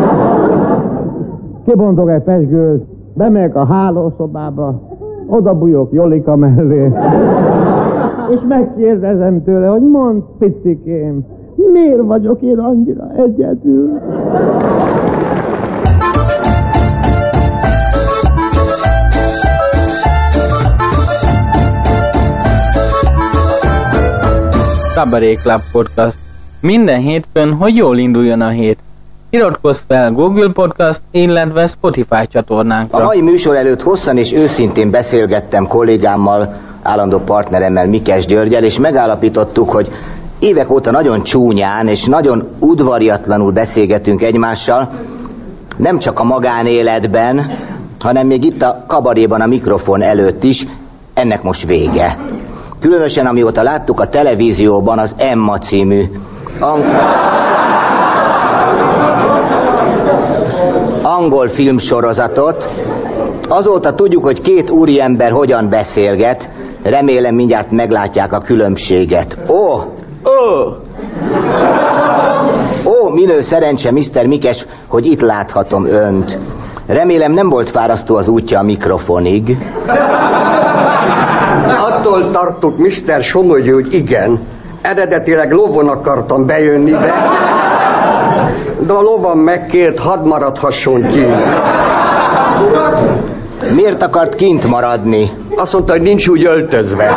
Kibontok egy pezsgőt, bemegyek a hálószobába, oda bújok Jolika mellé, és megkérdezem tőle, hogy mondd, picikém, miért vagyok én annyira egyedül? Cabaret Club Podcast. Minden hétfőn, hogy jól induljon a hét. Iratkozz fel Google Podcast, illetve Spotify csatornánkra. A mai műsor előtt hosszan és őszintén beszélgettem kollégámmal, állandó partneremmel, Mikes Györgyel, és megállapítottuk, hogy évek óta nagyon csúnyán és nagyon udvariatlanul beszélgetünk egymással, nem csak a magánéletben, hanem még itt a kabaréban a mikrofon előtt is. Ennek most vége. Különösen amióta láttuk a televízióban az Emma című ang- angol filmsorozatot, azóta tudjuk, hogy két úriember hogyan beszélget, remélem mindjárt meglátják a különbséget. Ó, ó, ó, minő szerencse, miszter Mikes, hogy itt láthatom önt. Remélem nem volt fárasztó az útja a mikrofonig. attól tartok, miszter Somogyi, hogy igen, eredetileg lovon akartam bejönni, de, de a lovam megkért, hadd maradhasson ki. Miért akart kint maradni? Azt mondta, hogy nincs úgy öltözve.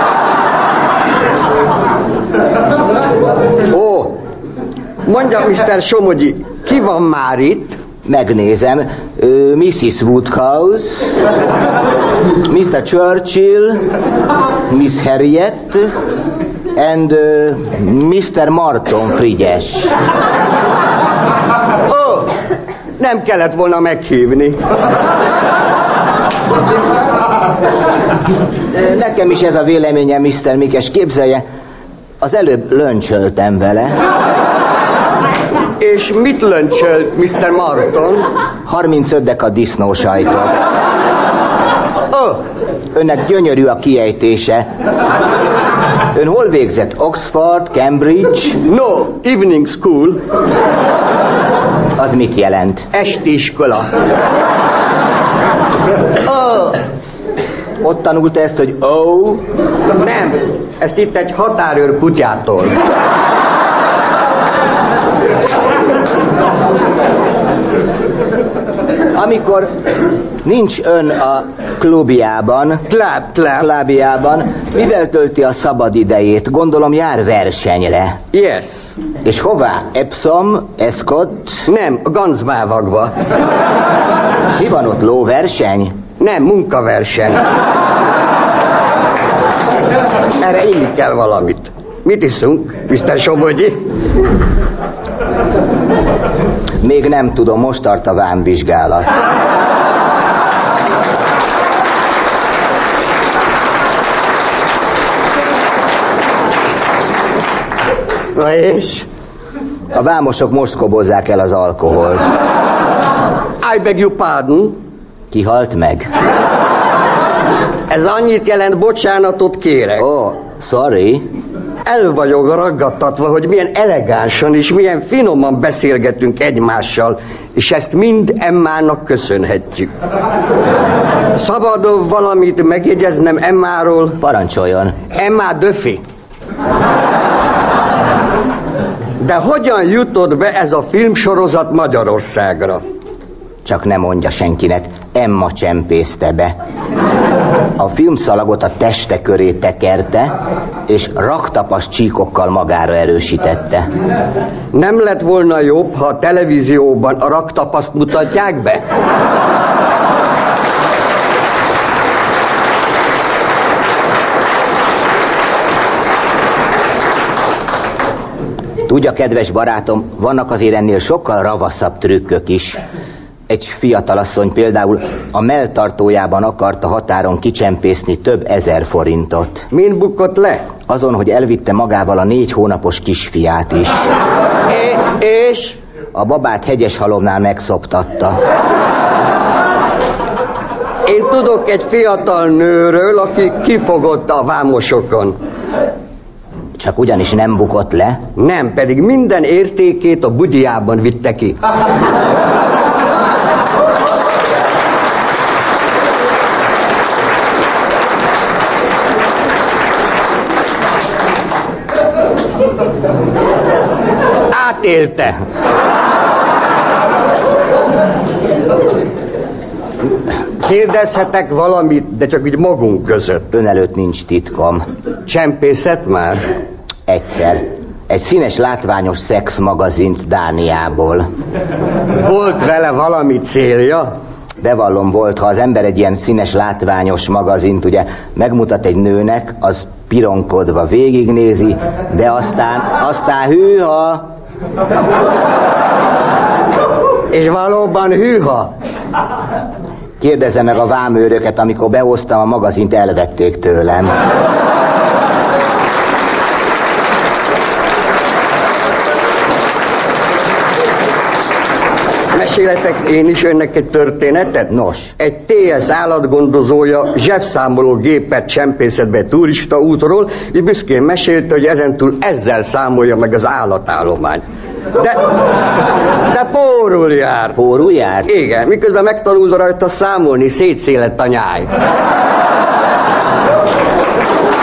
Ó, mondja, miszter Somogyi, ki van már itt? Megnézem. Uh, missus Woodhouse, miszter Churchill, Miss Harriet, and uh, miszter Marton Frigyes. Ó, oh, nem kellett volna meghívni. Nekem is ez a véleményem, miszter Mikes. Képzelje, az előbb löncsöltem vele. És mit löncsölt, miszter Marton? harmincöt deka disznósajtot. Oh. Önnek gyönyörű a kiejtése. Ön hol végzett? Oxford, Cambridge? No, evening school. Az mit jelent? Esti iskola. Oh. Ott tanulta ezt, hogy oh? Nem, ezt itt egy határőr kutyától. Amikor nincs ön a klubjában, klub, klub. klubjában, mivel tölti a szabad idejét? Gondolom jár versenyre. Yes. És hová? Epsom, Escott? Nem, Gansbávagva. Mi van ott, lóverseny? Nem, munkaverseny. Erre inni kell valamit. Mit iszunk, miszter Somogyi? Még nem tudom, most tart a vámvizsgálat. Na és? A vámosok most kobozzák el az alkoholt. I beg your pardon. Ki halt meg? Ez annyit jelent, bocsánatot kérek. Oh, sorry. El vagyok ragadtatva, hogy milyen elegánsan és milyen finoman beszélgetünk egymással, és ezt mind Emmának köszönhetjük. Szabad valamit megjegyeznem Emmáról? Parancsoljon. Emma Döfi. De hogyan jutott be ez a filmsorozat Magyarországra? Csak ne mondja senkinek, Emma csempészte be. A filmszalagot a teste köré tekerte, és raktapas csíkokkal magára erősítette. Nem lett volna jobb, ha a televízióban a raktapaszt mutatják be? Tudja, kedves barátom, vannak azért ennél sokkal ravaszabb trükkök is. Egy fiatalasszony például a melltartójában akarta határon kicsempészni több ezer forintot. Min bukott le? Azon, hogy elvitte magával a négy hónapos kisfiát is. É, és? A babát Hegyeshalomnál megszoptatta. Én tudok egy fiatal nőről, aki kifogott a vámosokon. Csak ugyanis nem bukott le? Nem, pedig minden értékét a bugyjában vitte ki. Átélte. Kérdezhetek valamit, de csak így magunk között. Ön előtt nincs titkom. Csempészet már? Egyszer. Egy színes, látványos szexmagazint Dániából. Volt vele valami célja? Bevallom, volt. Ha az ember egy ilyen színes, látványos magazint ugye megmutat egy nőnek, az pironkodva végignézi, de aztán, aztán hűha. És valóban hűha? Kérdezze meg a vámőröket, amikor behoztam a magazint, elvették tőlem. Mesélhetek én is önnek egy történetet? Nos. Egy té es állatgondozója zsebszámoló gépet csempészett be turista útról, és büszkén mesélte, hogy ezentúl ezzel számolja meg az állatállományt. De, de pórul jár. Pórul jár? Igen, miközben megtanulta rajta számolni, szétszélett a nyáj.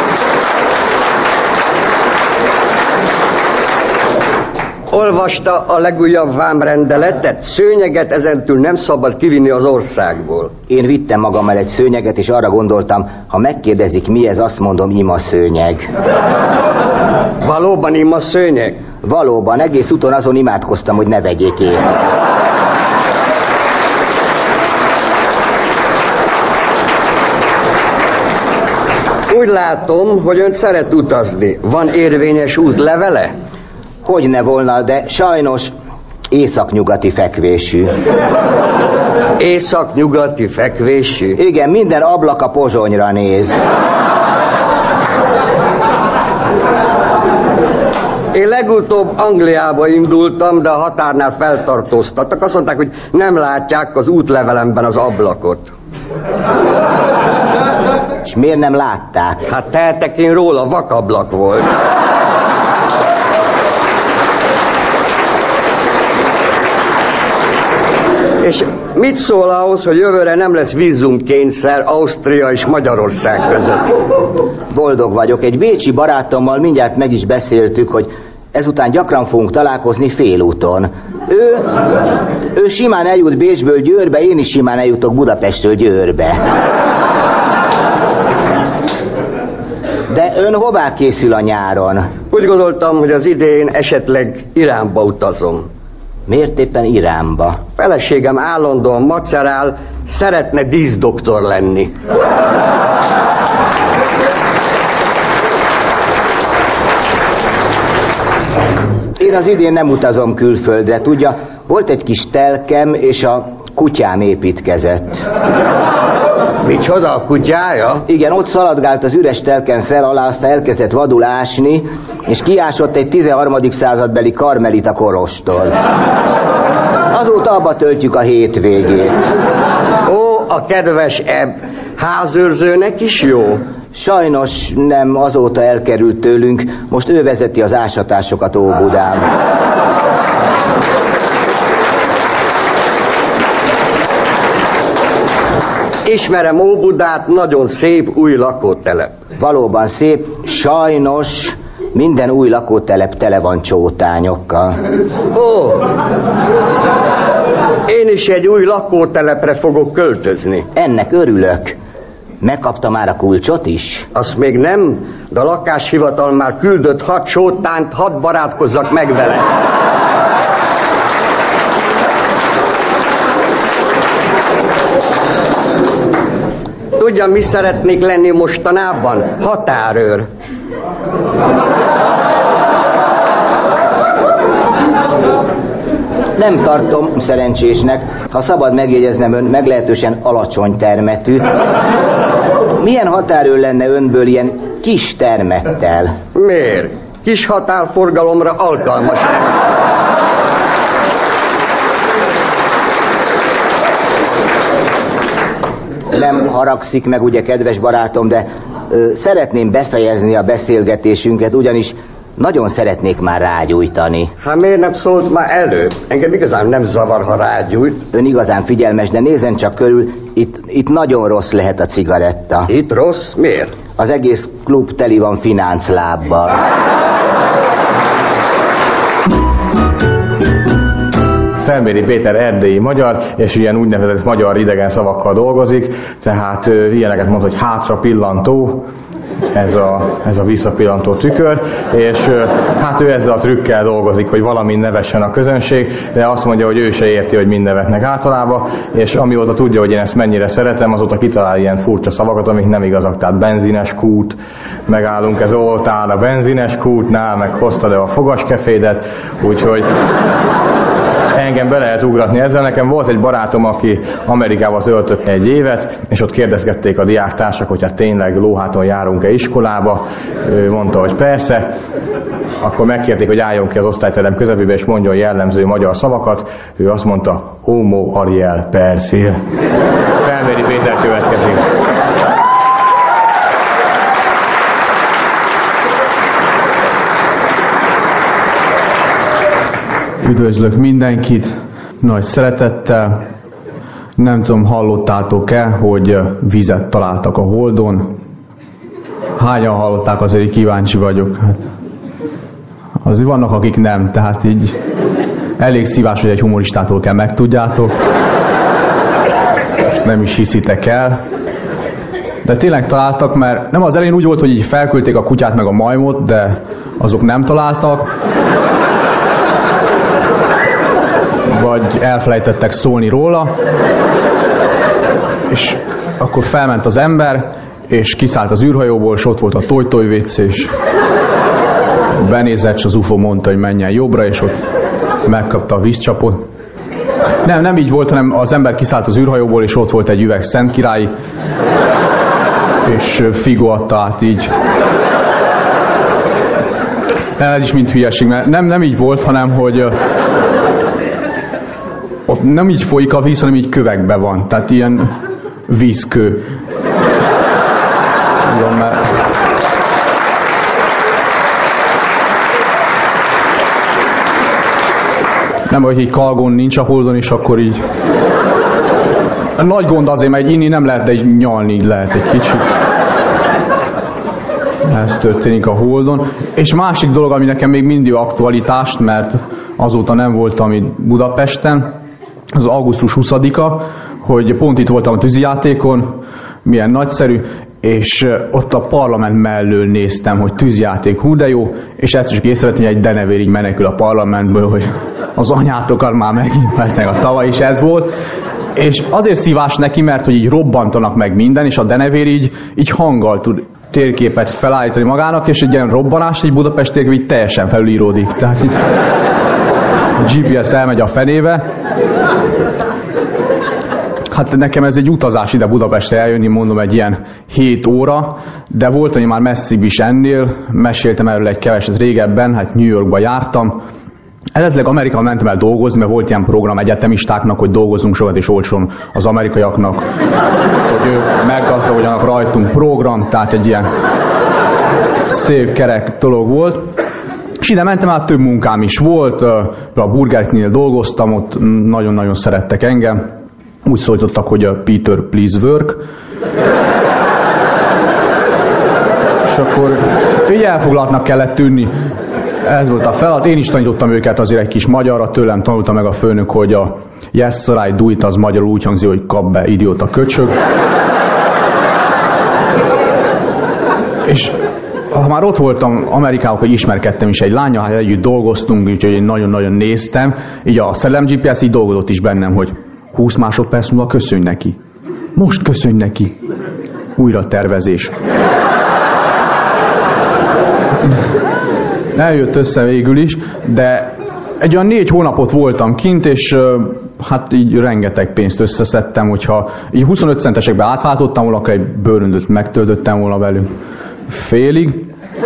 Olvasta a legújabb vámrendeletet? Szőnyeget ezentúl nem szabad kivinni az országból. Én vittem magammal egy szőnyeget, és arra gondoltam, ha megkérdezik mi ez, azt mondom, ima szőnyeg. Valóban ima szőnyeg? Valóban, egész úton azon imádkoztam, hogy ne vegyék észre. Úgy látom, hogy ön szeret utazni. Van érvényes útlevele? Hogyne volna, de sajnos északnyugati fekvésű. Északnyugati fekvésű? Igen, minden ablak a Pozsonyra néz. Én legutóbb Angliába indultam, de a határnál feltartóztattak. Azt mondták, hogy nem látják az útlevelemben az ablakot. És miért nem látták? Hát tehetek én róla, vakablak volt. És mit szól ahhoz, hogy jövőre nem lesz vízumkényszer Ausztria és Magyarország között? Boldog vagyok. Egy bécsi barátommal mindjárt meg is beszéltük, hogy ezután gyakran fogunk találkozni félúton. Ő, ő simán eljut Bécsből Győrbe, én is simán eljutok Budapestről Győrbe. De ön hová készül a nyáron? Úgy gondoltam, hogy az idén esetleg Iránba utazom. Miért éppen Iránba? Feleségem állandóan macerál, szeretne díszdoktor lenni. Én az idén nem utazom külföldre, tudja, volt egy kis telkem, és a kutyám építkezett. Micsoda, a kutyája? Igen, ott szaladgált az üres telken fel alá, aztán elkezdett vadul ásni, és kiásott egy tizenharmadik századbeli karmelita kolostort. Azóta abba töltjük a hétvégét. Ó, a kedves Ebb, házőrzőnek is jó? Sajnos nem, azóta elkerült tőlünk, most ő vezeti az ásatásokat Óbudán. Ismerem Óbudát, nagyon szép új lakótelep. Valóban szép, sajnos minden új lakótelep tele van csótányokkal. Ó, én is egy új lakótelepre fogok költözni. Ennek örülök. Megkapta már a kulcsot is? Azt még nem, de a lakáshivatal már küldött hat csótányt, hadd barátkozzak meg vele. Tudja, mi szeretnék lenni mostanában? Határőr. Nem tartom szerencsésnek, ha szabad megjegyeznem, ön meglehetősen alacsony termetű. Milyen határőr lenne önből ilyen kis termettel? Miért? Kis határforgalomra alkalmas. Nem haragszik meg, ugye, kedves barátom, de ö, szeretném befejezni a beszélgetésünket, ugyanis nagyon szeretnék már rágyújtani. Hát miért nem szólt már elő? Engem igazán nem zavar, ha rágyújt. Ön igazán figyelmes, de nézzen csak körül, itt, itt nagyon rossz lehet a cigaretta. Itt rossz? Miért? Az egész klub teli van finánclábbal. Felméri Péter erdélyi magyar, és ilyen úgynevezett magyar idegen szavakkal dolgozik, tehát ö, ilyeneket mond, hogy hátra pillantó, ez a, ez a visszapillantó tükör, és ö, hát ő ezzel a trükkel dolgozik, hogy valamin nevessen a közönség, de azt mondja, hogy ő se érti, hogy mind nevetnek általában, és amióta tudja, hogy én ezt mennyire szeretem, azóta kitalál ilyen furcsa szavakat, amik nem igazak, tehát benzines kút, megállunk ez oltán a benzines kútnál, meg hozta le a fogaskefédet, úgyhogy engem be lehet ugratni ezzel. Nekem volt egy barátom, aki Amerikába töltött egy évet, és ott kérdezgették a diáktársak, hogy hát tényleg lóháton járunk-e iskolába. Ő mondta, hogy persze. Akkor megkérték, hogy álljon ki az osztályterem közepébe, és mondjon jellemző magyar szavakat. Ő azt mondta, Homo Ariel Persil. Felméri Péter következik. Üdvözlök mindenkit, nagy szeretettel. Nem tudom, hallottátok-e, hogy vizet találtak a Holdon? Hányan hallották, azért kíváncsi vagyok. Hát, azért vannak, akik nem, tehát így Elég szívás, hogy egy humoristától kell megtudjátok. Nem is hiszitek el. De tényleg találtak, mert nem az elején úgy volt, hogy így felküldték a kutyát meg a majmot, de azok nem találtak. Vagy elfelejtettek szólni róla. És akkor felment az ember, és kiszállt az űrhajóból, és ott volt a Toy-Toy vécé, és benézett, és az u f o mondta, hogy menjen jobbra, és ott megkapta a vízcsapot. Nem, nem így volt, hanem az ember kiszállt az űrhajóból, és ott volt egy üveg Szent Király, és Figo adta át így. Ez is mind hülyeség, mert nem, nem így volt, hanem hogy ott nem így folyik a víz, hanem így kövekbe van. Tehát ilyen vízkő. Tudom, mert... Nem, hogy egy kalgon nincs a Holdon, és akkor így... A nagy gond azért, mert inni nem lehet, de így nyalni lehet egy kicsit. Ez történik a Holdon. És másik dolog, ami nekem még mindig aktualitást, mert azóta nem voltam itt Budapesten, az augusztus huszadika, hogy pont itt voltam a tűzijátékon, milyen nagyszerű, és ott a parlament mellől néztem, hogy tűzjáték, hú de jó, és ezt is észrevettem, hogy egy denevér így menekül a parlamentből, hogy az anyátokat már megint, persze a tavaly is ez volt, és azért szívás neki, mert hogy így robbantanak meg minden, és a denevér így, így hanggal tud térképet felállítani magának, és egy ilyen robbanás, egy Budapest térkép így teljesen felülíródik. Tehát így gé pé es elmegy a fenébe. Hát nekem ez egy utazás ide Budapestre eljönni, mondom, egy ilyen hét óra, de volt, hogy már messzibb is ennél, meséltem erről egy keveset régebben, hát New Yorkba jártam. Eredetileg Amerikában mentem el dolgozni, mert volt ilyen program egyetemistáknak, hogy dolgozunk sokat és olcsón az amerikaiaknak, hogy ők meggazdagodjanak rajtunk program, tehát egy ilyen szép kerek dolog volt. És ide mentem, hát több munkám is volt, a Burger King-nél dolgoztam, ott nagyon-nagyon szerettek engem. Úgy szólítottak, hogy a Peter, please work. És akkor így elfoglaltnak kellett tűnni. Ez volt a feladat. Én is tanítottam őket azért egy kis magyarra, tőlem tanulta meg a főnök, hogy a yes sir, I do it az magyarul úgy hangzik, hogy kap be, idióta köcsög. És ha már ott voltam Amerikában, hogy ismerkedtem is egy lánnyal, hát együtt dolgoztunk, úgyhogy én nagyon-nagyon néztem. Így a Szellem gé pé es így dolgozott is bennem, hogy húsz másodperc múlva köszönj neki. Most köszönj neki. Újra tervezés. Eljött össze végül is, de egy olyan négy hónapot voltam kint, és hát így rengeteg pénzt összeszedtem, hogyha így huszonöt centesekbe átváltottam volna, akkor egy bőröndöt megtöltöttem volna velük félig.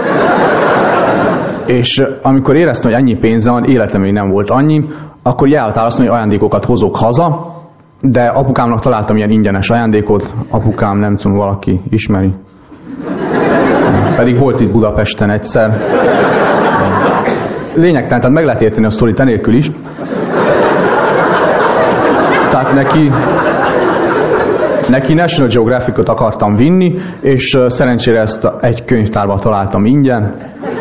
És amikor éreztem, hogy ennyi pénzem van, életem még nem volt annyi, akkor jelentál azt, hogy ajándékokat hozok haza, de apukámnak találtam ilyen ingyenes ajándékot, apukám nem tudom, valaki ismeri. Pedig volt itt Budapesten egyszer. Lényegtelen, tehát meg lehet érteni a sztorit enélkül is. Tehát neki, neki National Geographicot akartam vinni, és szerencsére ezt egy könyvtárban találtam ingyen.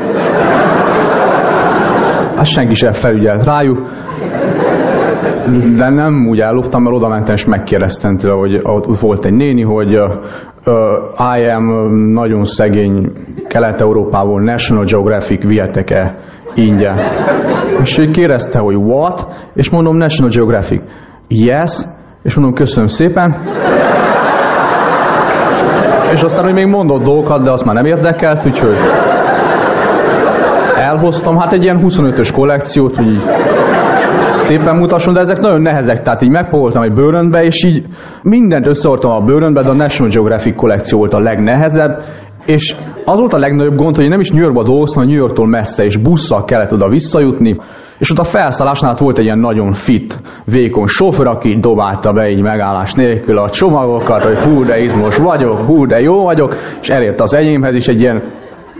Azt senki sem felügyelt rájuk. De nem úgy elloptam, mert oda mentem és megkérdeztem tőle, hogy ott volt egy néni, hogy uh, uh, I am nagyon szegény Kelet-Európából, National Geographic vihetek-e ingyen? És ő kérdezte, hogy what? És mondom, National Geographic. Yes. És mondom, köszönöm szépen. És aztán, hogy még mondott dolgokat, de azt már nem érdekelt, úgyhogy elhoztam, hát egy ilyen huszonötös kollekciót, hogy így szépen mutasson, de ezek nagyon nehezek, tehát így megpoltam egy bőröntbe, és így mindent összehordtam a bőröntbe, de a National Geographic kollekció volt a legnehezebb, és az volt a legnagyobb gond, hogy én nem is New Yorkba dolgoztam, New Yorktól messze, és busszal kellett oda visszajutni, és ott a felszállásnál volt egy ilyen nagyon fit, vékony sofőr, aki dobálta be így megállás nélkül a csomagokat, hogy hú, de izmos vagyok, hú, de jó vagyok, és elért az enyémhez is egy ilyen...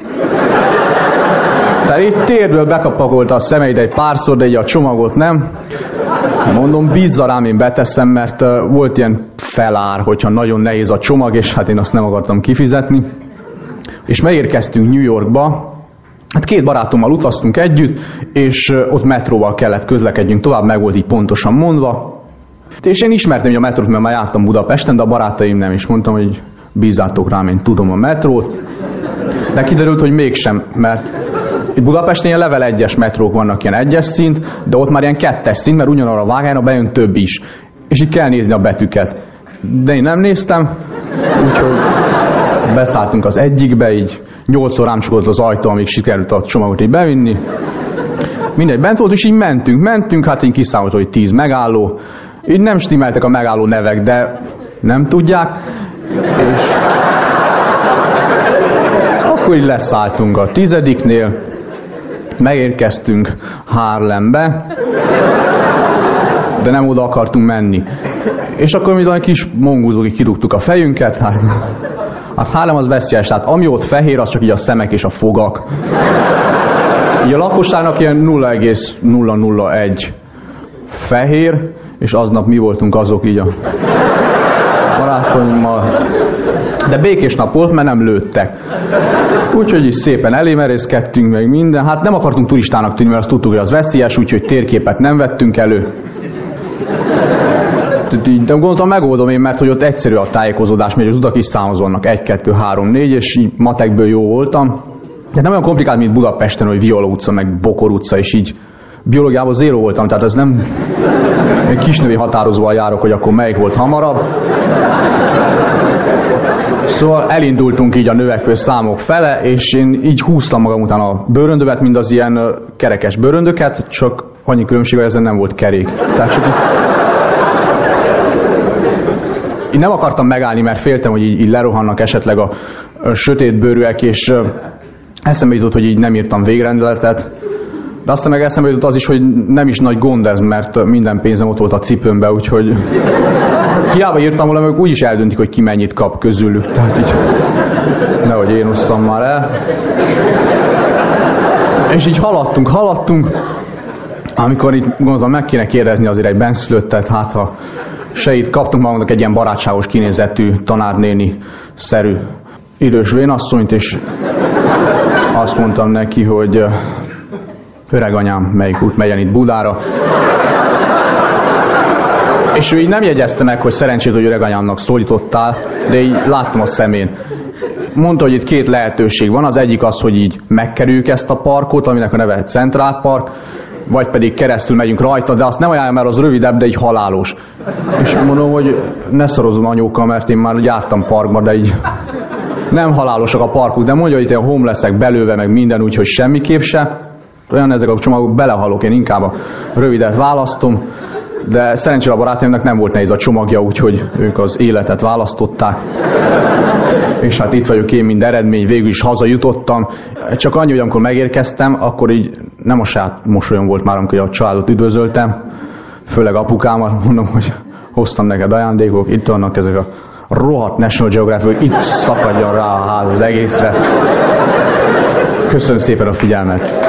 Tehát így térből bekapakolta a szemeit egy párszor, de így a csomagot nem. Mondom, bízza rám, én beteszem, mert volt ilyen felár, hogyha nagyon nehéz a csomag, és hát én azt nem akartam kifizetni. És megérkeztünk New Yorkba, Hát két barátommal utaztunk együtt, és ott metróval kellett közlekedjünk tovább, meg volt így pontosan mondva. És én ismertem hogy a metrót, mert már jártam Budapesten, de a barátaim nem is. Mondtam, hogy bízzátok rám, én tudom a metrót. De kiderült, hogy mégsem, mert itt Budapesten ilyen level egyes metrók vannak, ilyen egyes szint, de ott már ilyen kettes szint, mert ugyanarra a vágányra bejön több is. És így kell nézni a betűket. De én nem néztem, úgyhogy beszálltunk az egyikbe, így nyolcszor rám csukott az ajtó, amíg sikerült a csomagot így bevinni. Mindegy, bent volt, és így mentünk, mentünk, hát én kiszámolt, hogy tíz megálló. Így nem stimmeltek a megálló nevek, de nem tudják. És akkor így leszálltunk a tizediknél, megérkeztünk Harlembe, de nem oda akartunk menni. És akkor mi egy kis mongúzógi kirúgtuk a fejünket, hát, hát Harlem az veszélyes, tehát ami ott fehér, az csak így a szemek és a fogak. Így a lakosságnak ilyen nulla egész nulla nulla egy fehér, és aznap mi voltunk azok így a barátaimmal. De békés nap volt, mert nem lőttek. Úgyhogy is szépen elémerészkedtünk meg minden. Hát nem akartunk turistának tűnni, mert azt tudtuk, hogy az veszélyes, úgyhogy térképet nem vettünk elő. De gondoltam, megoldom én, mert hogy ott egyszerű a tájékozódás, mert az utak is számozolnak egy, kettő, három, négy, és így matekből jó voltam. De nem olyan komplikált, mint Budapesten, hogy Viola utca, meg Bokor utca, és így biológiában zéró voltam, tehát ez nem egy kisnövi határozóval járok, hogy akkor melyik volt hamarabb. Szóval elindultunk így a növekvő számok fele, és én így húztam magam után a bőröndövet, mind az ilyen kerekes bőröndöket, csak annyi különbség, hogy ezen nem volt kerék. Tehát csak így... Én nem akartam megállni, mert féltem, hogy így, így lerohannak esetleg a, a sötétbőrűek, és eszembe jutott, hogy így nem írtam végrendeletet. De aztán meg eszembe jutott az is, hogy nem is nagy gond ez, mert minden pénzem ott volt a cipőmbe, úgyhogy hiába írtam volna, meg úgyis eldöntik, hogy ki mennyit kap közülük. Tehát így nehogy én osszam már el. És így haladtunk, haladtunk, amikor itt gondoltam, meg kéne kérdezni azért egy benszülöttet, hát ha se itt kaptunk magunknak egy ilyen barátságos kinézetű tanárnéni-szerű idős vénasszonyt, és azt mondtam neki, hogy öreg anyám, melyik út megyen itt Budára. És ő így nem jegyezte meg, hogy szerencsét, hogy öreg anyámnak szólítottál, de így láttam a szemén. Mondta, hogy itt két lehetőség van, az egyik az, hogy így megkerüljük ezt a parkot, aminek a neve Central Park, vagy pedig keresztül megyünk rajta, de azt nem ajánlom, mert az rövidebb, de így halálos. És mondom, hogy ne szorozom anyókkal, mert én már jártam parkba, de így nem halálosak a parkok, de mondja, hogy itt a homelessek belőve, meg minden, úgyhogy semmiképp se. Olyan ezek a csomagok, belehalok, én inkább a rövidet választom, de szerencsére a barátaimnak nem volt nehéz a csomagja, úgyhogy ők az életet választották. És hát itt vagyok én, mind eredmény, végül is hazajutottam. Csak annyi, hogy amikor megérkeztem, akkor így nem a saját mosolyom volt már, amikor a családot üdvözöltem, főleg apukámat, mondom, hogy hoztam neked ajándékok, itt vannak ezek a rohadt National Geographic, hogy itt szakadjon rá a ház az egészre. Köszönöm szépen a figyelmet!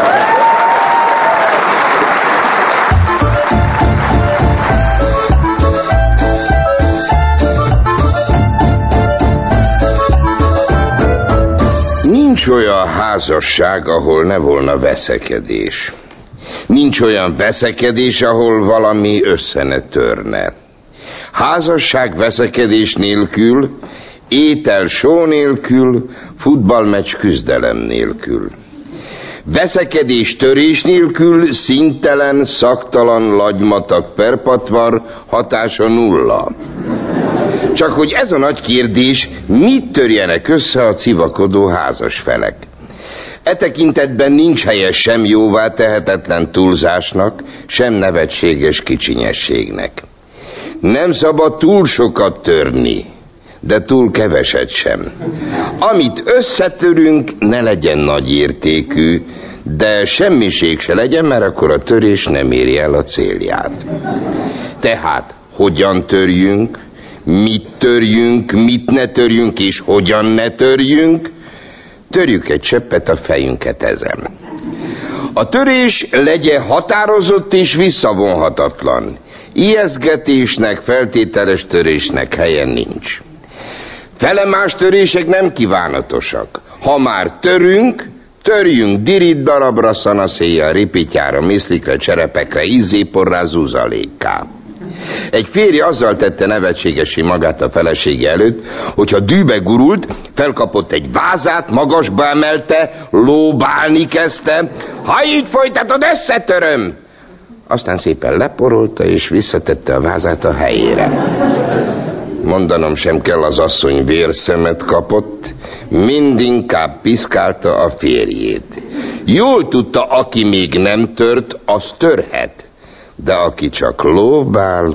Nincs olyan házasság, ahol ne volna veszekedés. Nincs olyan veszekedés, ahol valami össze ne törne. Házasság veszekedés nélkül, étel só nélkül, futballmeccs küzdelem nélkül. Veszekedés törés nélkül, színtelen, szaktalan, lagymatag perpatvar, hatása nulla. Csak hogy ez a nagy kérdés, mit törjenek össze a civakodó házasfelek? E tekintetben nincs helye sem jóvá tehetetlen túlzásnak, sem nevetséges kicsinyességnek. Nem szabad túl sokat törni, de túl keveset sem. Amit összetörünk, ne legyen nagy értékű, de semmiség se legyen, mert akkor a törés nem éri el a célját. Tehát, hogyan törjünk? Mit törjünk, mit ne törjünk, és hogyan ne törjünk? Törjük egy cseppet a fejünket ezen. A törés legyen határozott és visszavonhatatlan. Ijesztgetésnek, feltételes törésnek helye nincs. Felemás törések nem kívánatosak. Ha már törünk, Törjünk dirit darabra, szanaszéjjel, ripityára, miszlikre, cserepekre, izzéporrá, zuzalékká. Egy férj azzal tette nevetségessé magát a felesége előtt, hogyha dűbe gurult, felkapott egy vázát, magasba emelte, lóbálni kezdte. Ha így folytatod, összetöröm! Aztán szépen leporolta, és visszatette a vázát a helyére. Mondanom sem kell, az asszony vérszemet kapott, mindinkább piszkálta a férjét. Jól tudta, aki még nem tört, az törhet. De aki csak lóbál,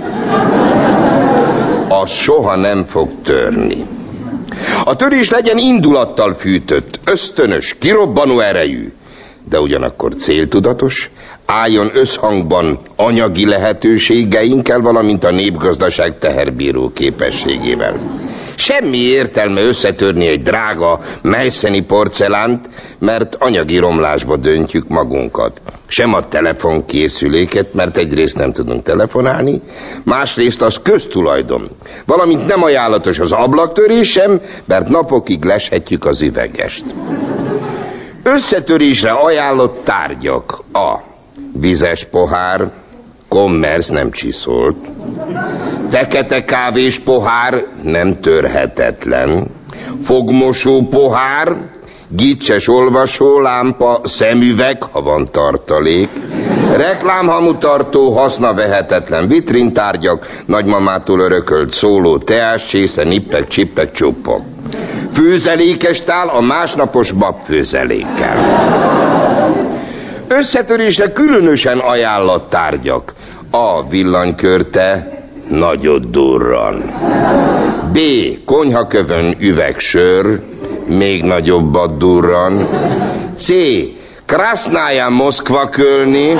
az soha nem fog törni. A törés legyen indulattal fűtött, ösztönös, kirobbanó erejű, de ugyanakkor céltudatos, álljon összhangban anyagi lehetőségeinkkel, valamint a népgazdaság teherbíró képességével. Semmi értelme összetörni egy drága meisszeni porcelánt, mert anyagi romlásba döntjük magunkat. Sem a telefonkészüléket, mert egyrészt nem tudunk telefonálni, másrészt az köztulajdon. Valamint nem ajánlatos az ablaktörés sem, mert napokig leshetjük az üvegest. Összetörésre ajánlott tárgyak: a vizes pohár, kommersz, nem csiszolt; fekete kávés pohár, nem törhetetlen; fogmosó pohár, gicses olvasólámpa, szemüveg, ha van tartalék; reklámhamutartó, hasznavehetetlen vitrintárgyak, nagymamától örökölt szóló teáscsésze, nippek, csippek, csuppok; főzelékes tál a másnapos babfőzelékkel. Összetörésre különösen ajánlott tárgyak: a villanykörte, nagyot durran; b. konyhakövön üvegsör, még nagyobbat durran; c. Krasznaja Moszkva kölni,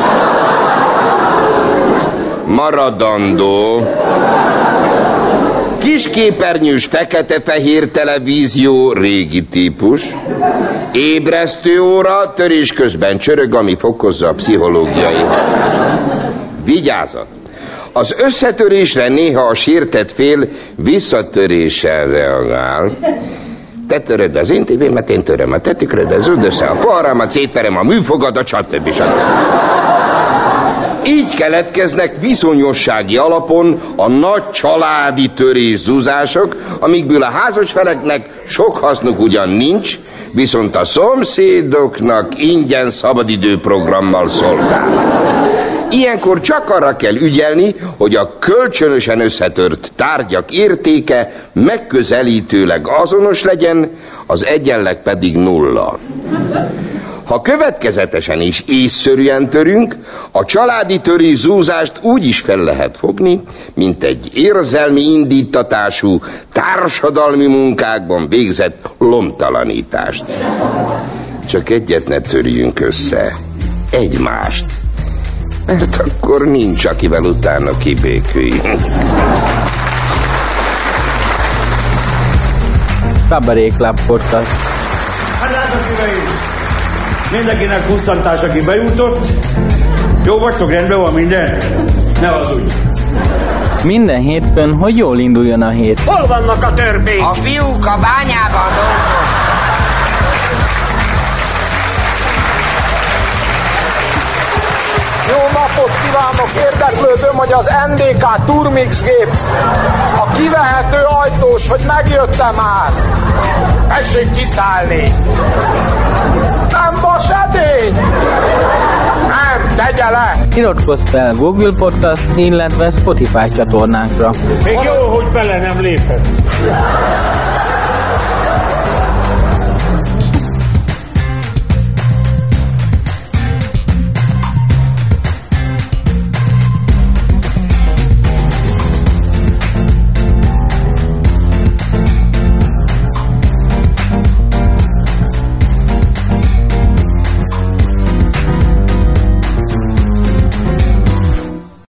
maradandó; kisképernyős fekete-fehér televízió, régi típus; ébresztő óra, törés közben csörög, ami fokozza a pszichológiai hatást. Vigyázat! Az összetörésre néha a sértett fél visszatöréssel reagál. Te töröd az én tévémet, én töröm a te tükröd, zöld össze a poharamat, szétverem a műfogadat, stb. stb. Így keletkeznek viszonyossági alapon a nagy családi törészúzások, amikből a házasfeleknek sok hasznuk ugyan nincs, viszont a szomszédoknak ingyen szabadidőprogrammal szolgál. Ilyenkor csak arra kell ügyelni, hogy a kölcsönösen összetört tárgyak értéke megközelítőleg azonos legyen, az egyenleg pedig nulla. Ha következetesen és észszerűen törünk, a családi törészúzást úgy is fel lehet fogni, mint egy érzelmi indítatású, társadalmi munkákban végzett lomtalanítást. Csak egyet ne törjünk össze, egymást, mert akkor nincs, akivel utána kibéküljünk. Kabaré Club Podcast. Hát látod, szíveim! Mindenkinek pusztantás, aki bejutott. Jó vagytok, rendben van minden? Ne hazudj! Minden hétfőn, hogy jól induljon a hét. Hol vannak a törpék? A fiúk a bányában dolgoznak. Jó napot kívánok! Érdeklődöm, hogy az en dé ká Turmix gép a kivehető ajtós, hogy megjött-e már? Tessék kiszállni! Nem vas edény! Nem, tegye le! Iratkozz fel Google Podcast, illetve Spotify csatornánkra. Még jó, hogy bele nem lépett.